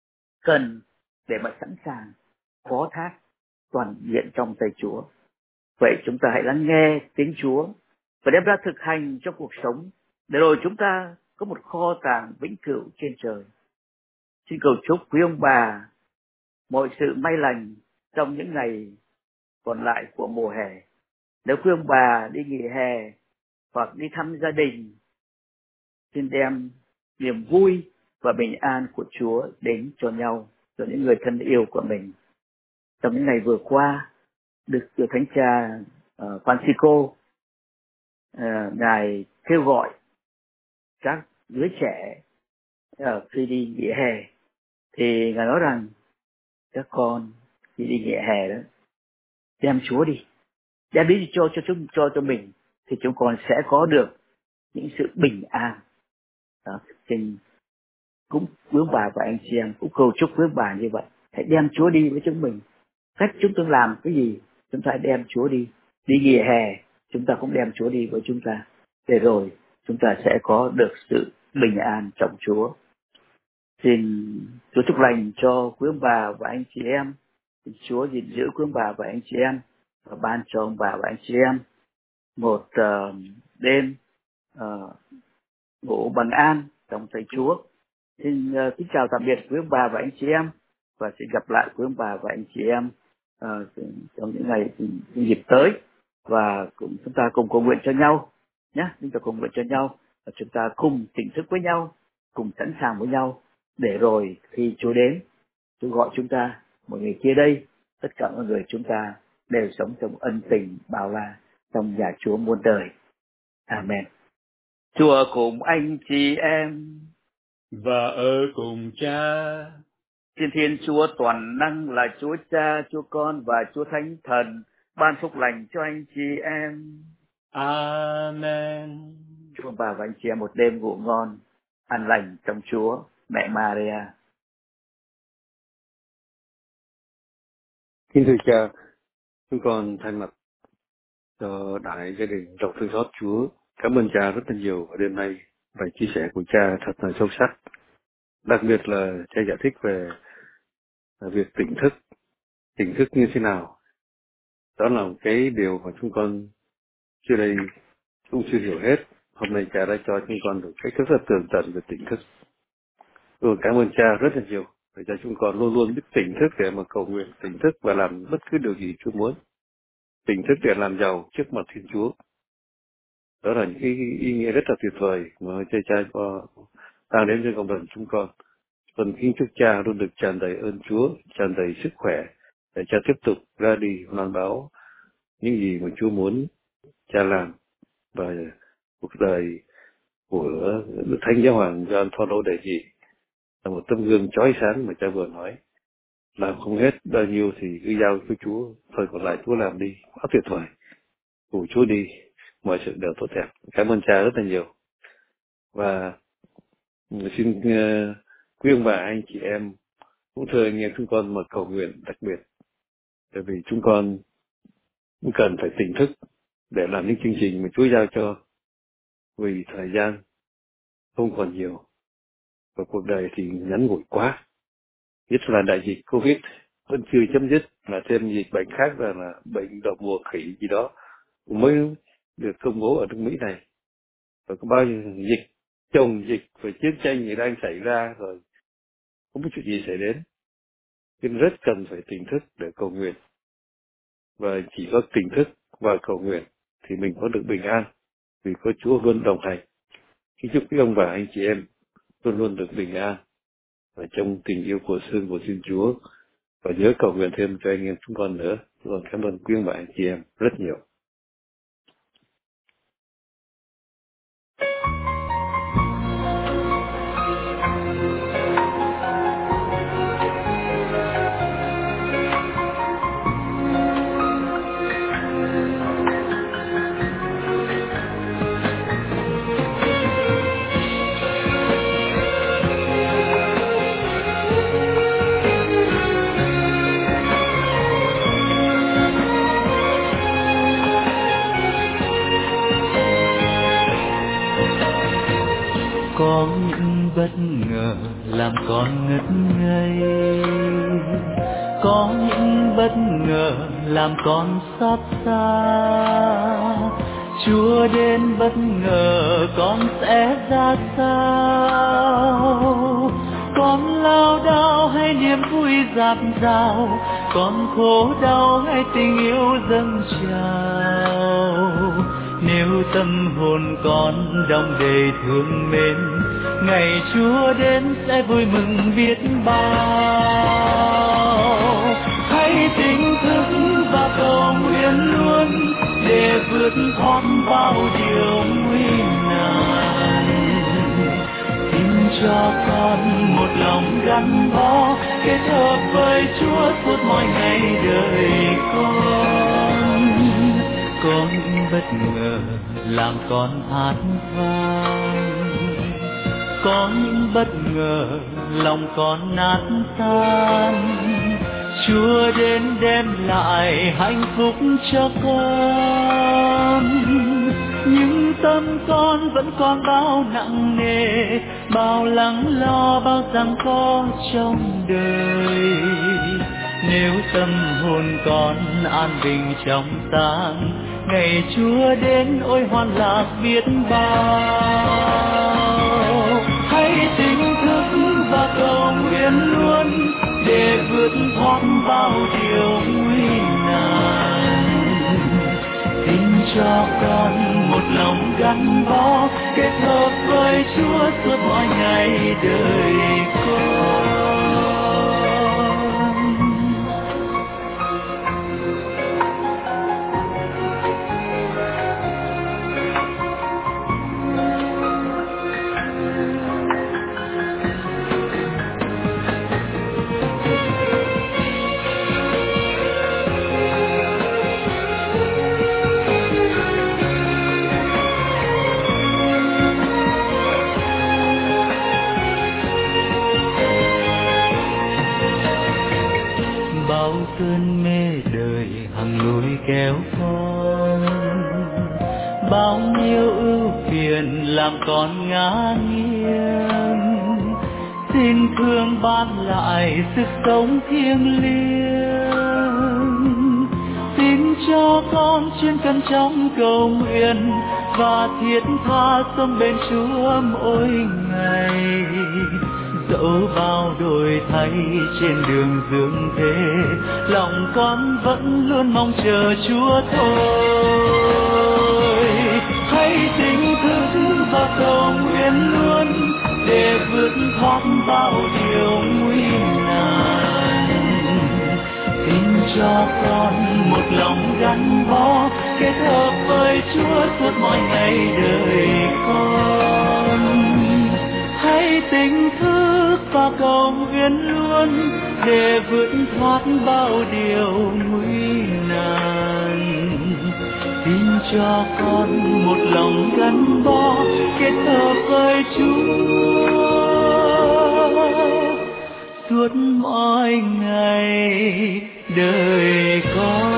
[SPEAKER 4] cần để mà sẵn sàng phó thác toàn diện trong tay Chúa. Vậy chúng ta hãy lắng nghe tiếng Chúa và đem ra thực hành trong cuộc sống, để rồi chúng ta có một kho tàng vĩnh cửu trên trời. Xin cầu chúc quý ông bà mọi sự may lành trong những ngày còn lại của mùa hè. Nếu quý ông bà đi nghỉ hè hoặc đi thăm gia đình, xin đem niềm vui và bình an của Chúa đến cho nhau, cho những người thân yêu của mình. Trong những ngày vừa qua, được được Thánh Cha uh, Francisco uh, ngài kêu gọi các đứa trẻ uh, khi đi nghỉ hè, thì ngài nói rằng các con khi đi nghỉ hè đó đem Chúa đi, đem đi cho cho chúng cho cho mình, thì chúng con sẽ có được những sự bình an. Đó, xin cũng quý ông bà và anh chị em cũng cầu chúc quý ông bà như vậy, hãy đem Chúa đi với chúng mình. Cách chúng tôi làm cái gì, chúng ta hãy đem Chúa đi. Đi nghỉ hè, chúng ta cũng đem Chúa đi với chúng ta, để rồi chúng ta sẽ có được sự bình an trong Chúa. Xin Chúa chúc lành cho quý ông bà và anh chị em. Xin Chúa gìn giữ quý ông bà và anh chị em, và ban cho ông bà và anh chị em một uh, đêm uh, ngủ bằng an trong tay Chúa. Xin uh, kính chào tạm biệt quý ông bà và anh chị em, và sẽ gặp lại quý ông bà và anh chị em uh, trong những ngày dịp tới, và cũng chúng ta cùng cầu nguyện cho nhau nhé. Chúng ta cùng nguyện cho nhau, và chúng ta cùng tỉnh thức với nhau, cùng sẵn sàng với nhau, để rồi khi Chúa đến, Chúa gọi chúng ta, mọi người kia đây, tất cả mọi người chúng ta đều sống trong ân tình bao la trong nhà Chúa muôn đời. Amen. Chúa cùng anh chị em
[SPEAKER 3] và ở cùng Cha.
[SPEAKER 4] Xin Thiên Chúa toàn năng là Chúa Cha, Chúa Con và Chúa Thánh Thần ban phúc lành cho anh chị em.
[SPEAKER 3] Amen.
[SPEAKER 4] Chúc ông bà và anh chị em một đêm ngủ ngon, an lành trong Chúa, Mẹ Maria.
[SPEAKER 2] Kính thưa Cha, chúng con thay mặt cho đại gia đình trong thương xót Chúa, cảm ơn Cha rất là nhiều ở đêm nay. Bài chia sẻ của Cha thật là sâu sắc. Đặc biệt là Cha giải thích về việc tỉnh thức. Tỉnh thức như thế nào? Đó là một cái điều mà chúng con trước đây cũng chưa hiểu hết. Hôm nay Cha đã cho chúng con được cách rất là tường tận về tỉnh thức. Tôi cảm ơn Cha rất là nhiều, để cho chúng con luôn luôn biết tỉnh thức để mà cầu nguyện, tỉnh thức và làm bất cứ điều gì Chúa muốn. Tỉnh thức để làm giàu trước mặt Thiên Chúa. Đó là những cái ý nghĩa rất là tuyệt vời mà Cha Cha có mang đến cho cộng đồng chúng con. Phần kính chúc Cha luôn được tràn đầy ơn Chúa, tràn đầy sức khỏe, để Cha tiếp tục ra đi loan báo những gì mà Chúa muốn Cha làm. Và cuộc đời của Đức Thánh Giáo Hoàng Gioan Phaolô Đệ Nhị là một tấm gương chói sáng mà Cha vừa nói. Làm không hết bao nhiêu thì cứ giao với Chúa, thôi còn lại Chúa làm đi, quá tuyệt vời. Cùng Chúa đi, mọi sự đều tốt đẹp. Cảm ơn Cha rất là nhiều. Và xin uh, quý ông bà, anh chị em, cũng thưa anh em chúng con mà cầu nguyện đặc biệt. Bởi vì chúng con cũng cần phải tỉnh thức để làm những chương trình mà Chúa giao cho. Vì thời gian không còn nhiều, và cuộc đời thì ngắn ngủi quá. Nhất là đại dịch Covid vẫn chưa chấm dứt, là thêm dịch bệnh khác là, là bệnh đậu mùa khỉ gì đó mới được công bố ở nước Mỹ này. Và có bao nhiêu dịch, chồng dịch và chiến tranh gì đang xảy ra rồi, không biết chuyện gì xảy đến. Nên rất cần phải tỉnh thức để cầu nguyện. Và chỉ có tỉnh thức và cầu nguyện thì mình có được bình an, vì có Chúa luôn đồng hành. Kính chúc quý ông bà anh chị em luôn luôn được bình an và trong tình yêu của xương của Thiên Chúa. Và nhớ cầu nguyện thêm cho anh em chúng con nữa. Chúng con cảm ơn quý ông bà anh chị em rất nhiều.
[SPEAKER 1] Có những bất ngờ làm con ngất ngây,
[SPEAKER 5] có những bất ngờ làm con xót xa. Chúa đến bất ngờ con sẽ ra sao? Con lao đao hay niềm vui dạt dào, con khổ đau hay tình yêu dâng trào. Nếu tâm hồn con đong đầy thương mến, ngày Chúa đến sẽ vui mừng biết bao. Hãy tỉnh thức và cầu nguyện luôn để vượt thoát bao điều nguy nan. Xin cho con một lòng gắn bó, kết hợp với Chúa suốt mọi ngày đời con. Con bất ngờ làm con hát vang, có những bất ngờ lòng con nát tan. Chúa đến đem lại hạnh phúc cho con, nhưng tâm con vẫn còn bao nặng nề, bao lắng lo, bao giằng co trong đời. Nếu tâm hồn con an bình trong sáng, ngày Chúa đến ôi hoan lạc biết bao. Hãy tỉnh thức và cầu nguyện luôn để vượt thoát bao điều nguy nan. Xin cho con một lòng gắn bó, kết hợp với Chúa suốt mọi ngày đời con. Cơn mê đời hằng lối kéo con, bao nhiêu ưu phiền làm con ngã nghiêng. Xin thương ban lại sức sống thiêng liêng, xin cho con chuyên cần trong cầu nguyện và thiết tha sống bên Chúa mỗi ngày. Dẫu bao đổi thay trên đường dương thế, lòng con vẫn luôn mong chờ Chúa thôi. Hãy tỉnh thức và cầu nguyện luôn để vượt thoát bao điều nguy nan. Xin cho con một lòng gắn bó, kết hợp với Chúa suốt mọi ngày đời con. Hãy tỉnh thức và cầu nguyện luôn để vượt thoát bao điều nguy nan. Xin cho con một lòng gắn bó, kết hợp với Chúa suốt mọi ngày đời con.